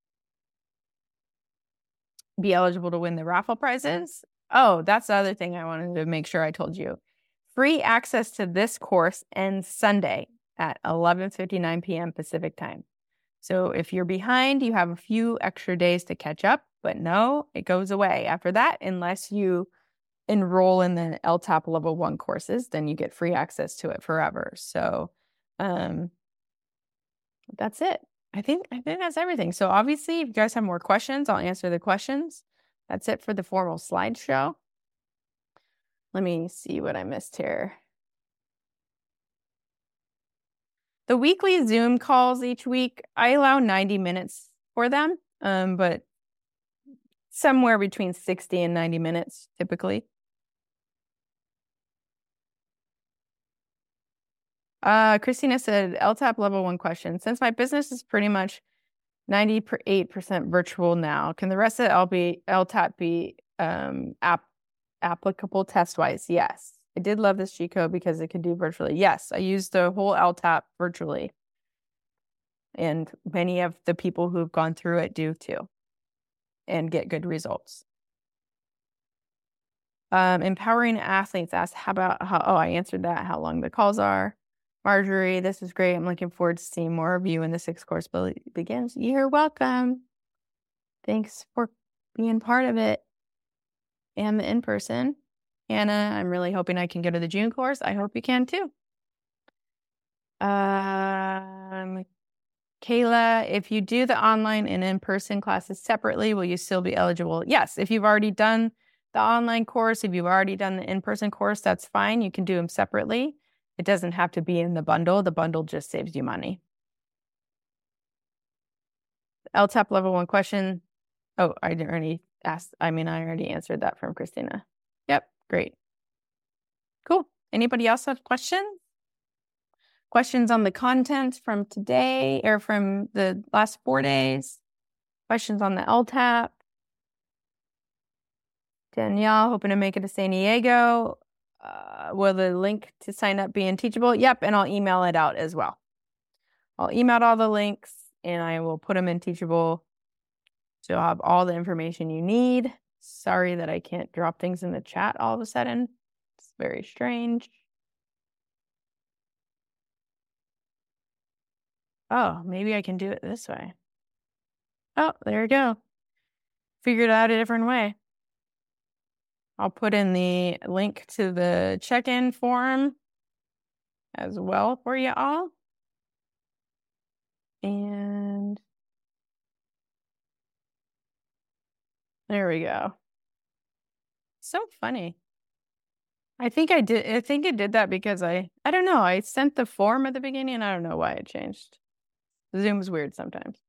be eligible to win the raffle prizes. Oh, that's the other thing I wanted to make sure I told you. Free access to this course ends Sunday at 11:59 p.m. Pacific time. So if you're behind, you have a few extra days to catch up, but no, it goes away after that unless you enroll in the LTAP level 1 courses, then you get free access to it forever. So that's it. I think that's everything. So obviously, if you guys have more questions, I'll answer the questions. That's it for the formal slideshow. Let me see what I missed here. The weekly Zoom calls each week, I allow 90 minutes for them, but somewhere between 60 and 90 minutes typically. Christina said, LTAP level 1 question. Since my business is pretty much 98% virtual now, can the rest of LTAP be applicable test-wise? Yes. I did love this G-code because it could do virtually. Yes, I used the whole LTAP virtually. And many of the people who've gone through it do too and get good results. Empowering athletes asked, I answered that, how long the calls are. Marjorie, this is great. I'm looking forward to seeing more of you when the 6th course begins. You're welcome. Thanks for being part of it and the in-person. Anna, I'm really hoping I can go to the June course. I hope you can too. Kayla, if you do the online and in-person classes separately, will you still be eligible? Yes, if you've already done the online course, if you've already done the in-person course, that's fine. You can do them separately. It doesn't have to be in the bundle. The bundle just saves you money. LTAP level 1 question. Oh, I already answered that from Christina. Yep, great. Cool. Anybody else have questions? Questions on the content from today or from the last 4 days? Questions on the LTAP? Danielle, hoping to make it to San Diego. Will the link to sign up be in Teachable? Yep, and I'll email it out as well. I'll email all the links and I will put them in Teachable. So you'll have all the information you need. Sorry that I can't drop things in the chat all of a sudden. It's very strange. Oh, maybe I can do it this way. Oh, there you go. Figured out a different way. I'll put in the link to the check-in form as well for you all. And there we go. So funny. I think it did that because I don't know. I sent the form at the beginning and I don't know why it changed. Zoom's weird sometimes.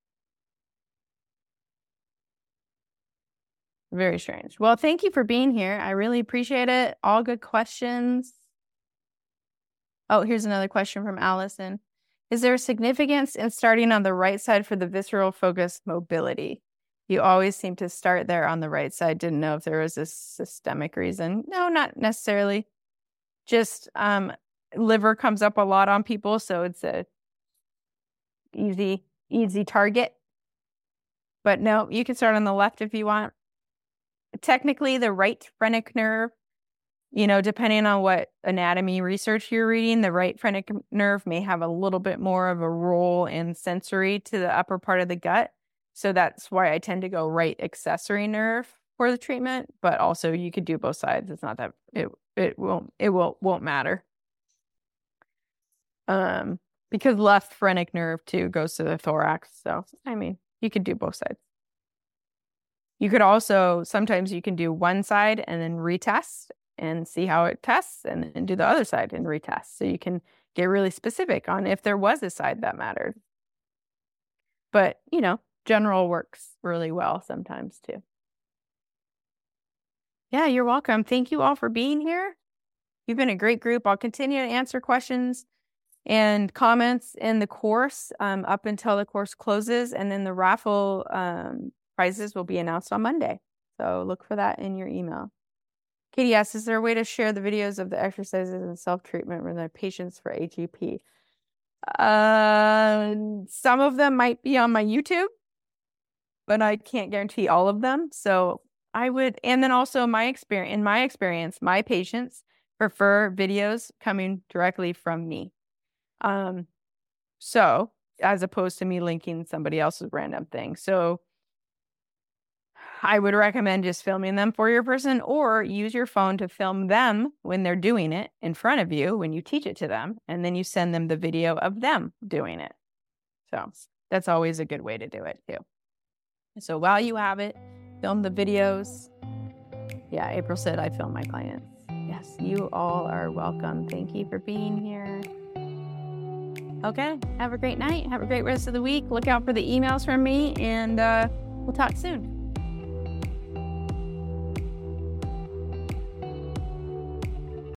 Very strange. Well, thank you for being here. I really appreciate it. All good questions. Oh, here's another question from Allison. Is there a significance in starting on the right side for the visceral focus mobility? You always seem to start there on the right side. Didn't know if there was a systemic reason. No, not necessarily. Just liver comes up a lot on people, so it's a easy target. But no, you can start on the left if you want. Technically, the right phrenic nerve, depending on what anatomy research you're reading, the right phrenic nerve may have a little bit more of a role in sensory to the upper part of the gut. So that's why I tend to go right accessory nerve for the treatment, but also you could do both sides. It's not that it won't matter. Because left phrenic nerve too goes to the thorax. So, I mean, you could do both sides. You could also, sometimes you can do one side and then retest and see how it tests, and do the other side and retest. So you can get really specific on if there was a side that mattered. But, general works really well sometimes too. Yeah, you're welcome. Thank you all for being here. You've been a great group. I'll continue to answer questions and comments in the course up until the course closes, and then the raffle prizes will be announced on Monday. So look for that in your email. Katie asks, is there a way to share the videos of the exercises and self-treatment with my patients for HEP? Some of them might be on my YouTube, but I can't guarantee all of them. So I would, and then also in my experience, my patients prefer videos coming directly from me. So as opposed to me linking somebody else's random thing. So I would recommend just filming them for your person, or use your phone to film them when they're doing it in front of you when you teach it to them, and then you send them the video of them doing it. So that's always a good way to do it too. So while you have it, film the videos. Yeah, April said I film my clients. Yes, you all are welcome. Thank you for being here. Okay, have a great night. Have a great rest of the week. Look out for the emails from me, and we'll talk soon.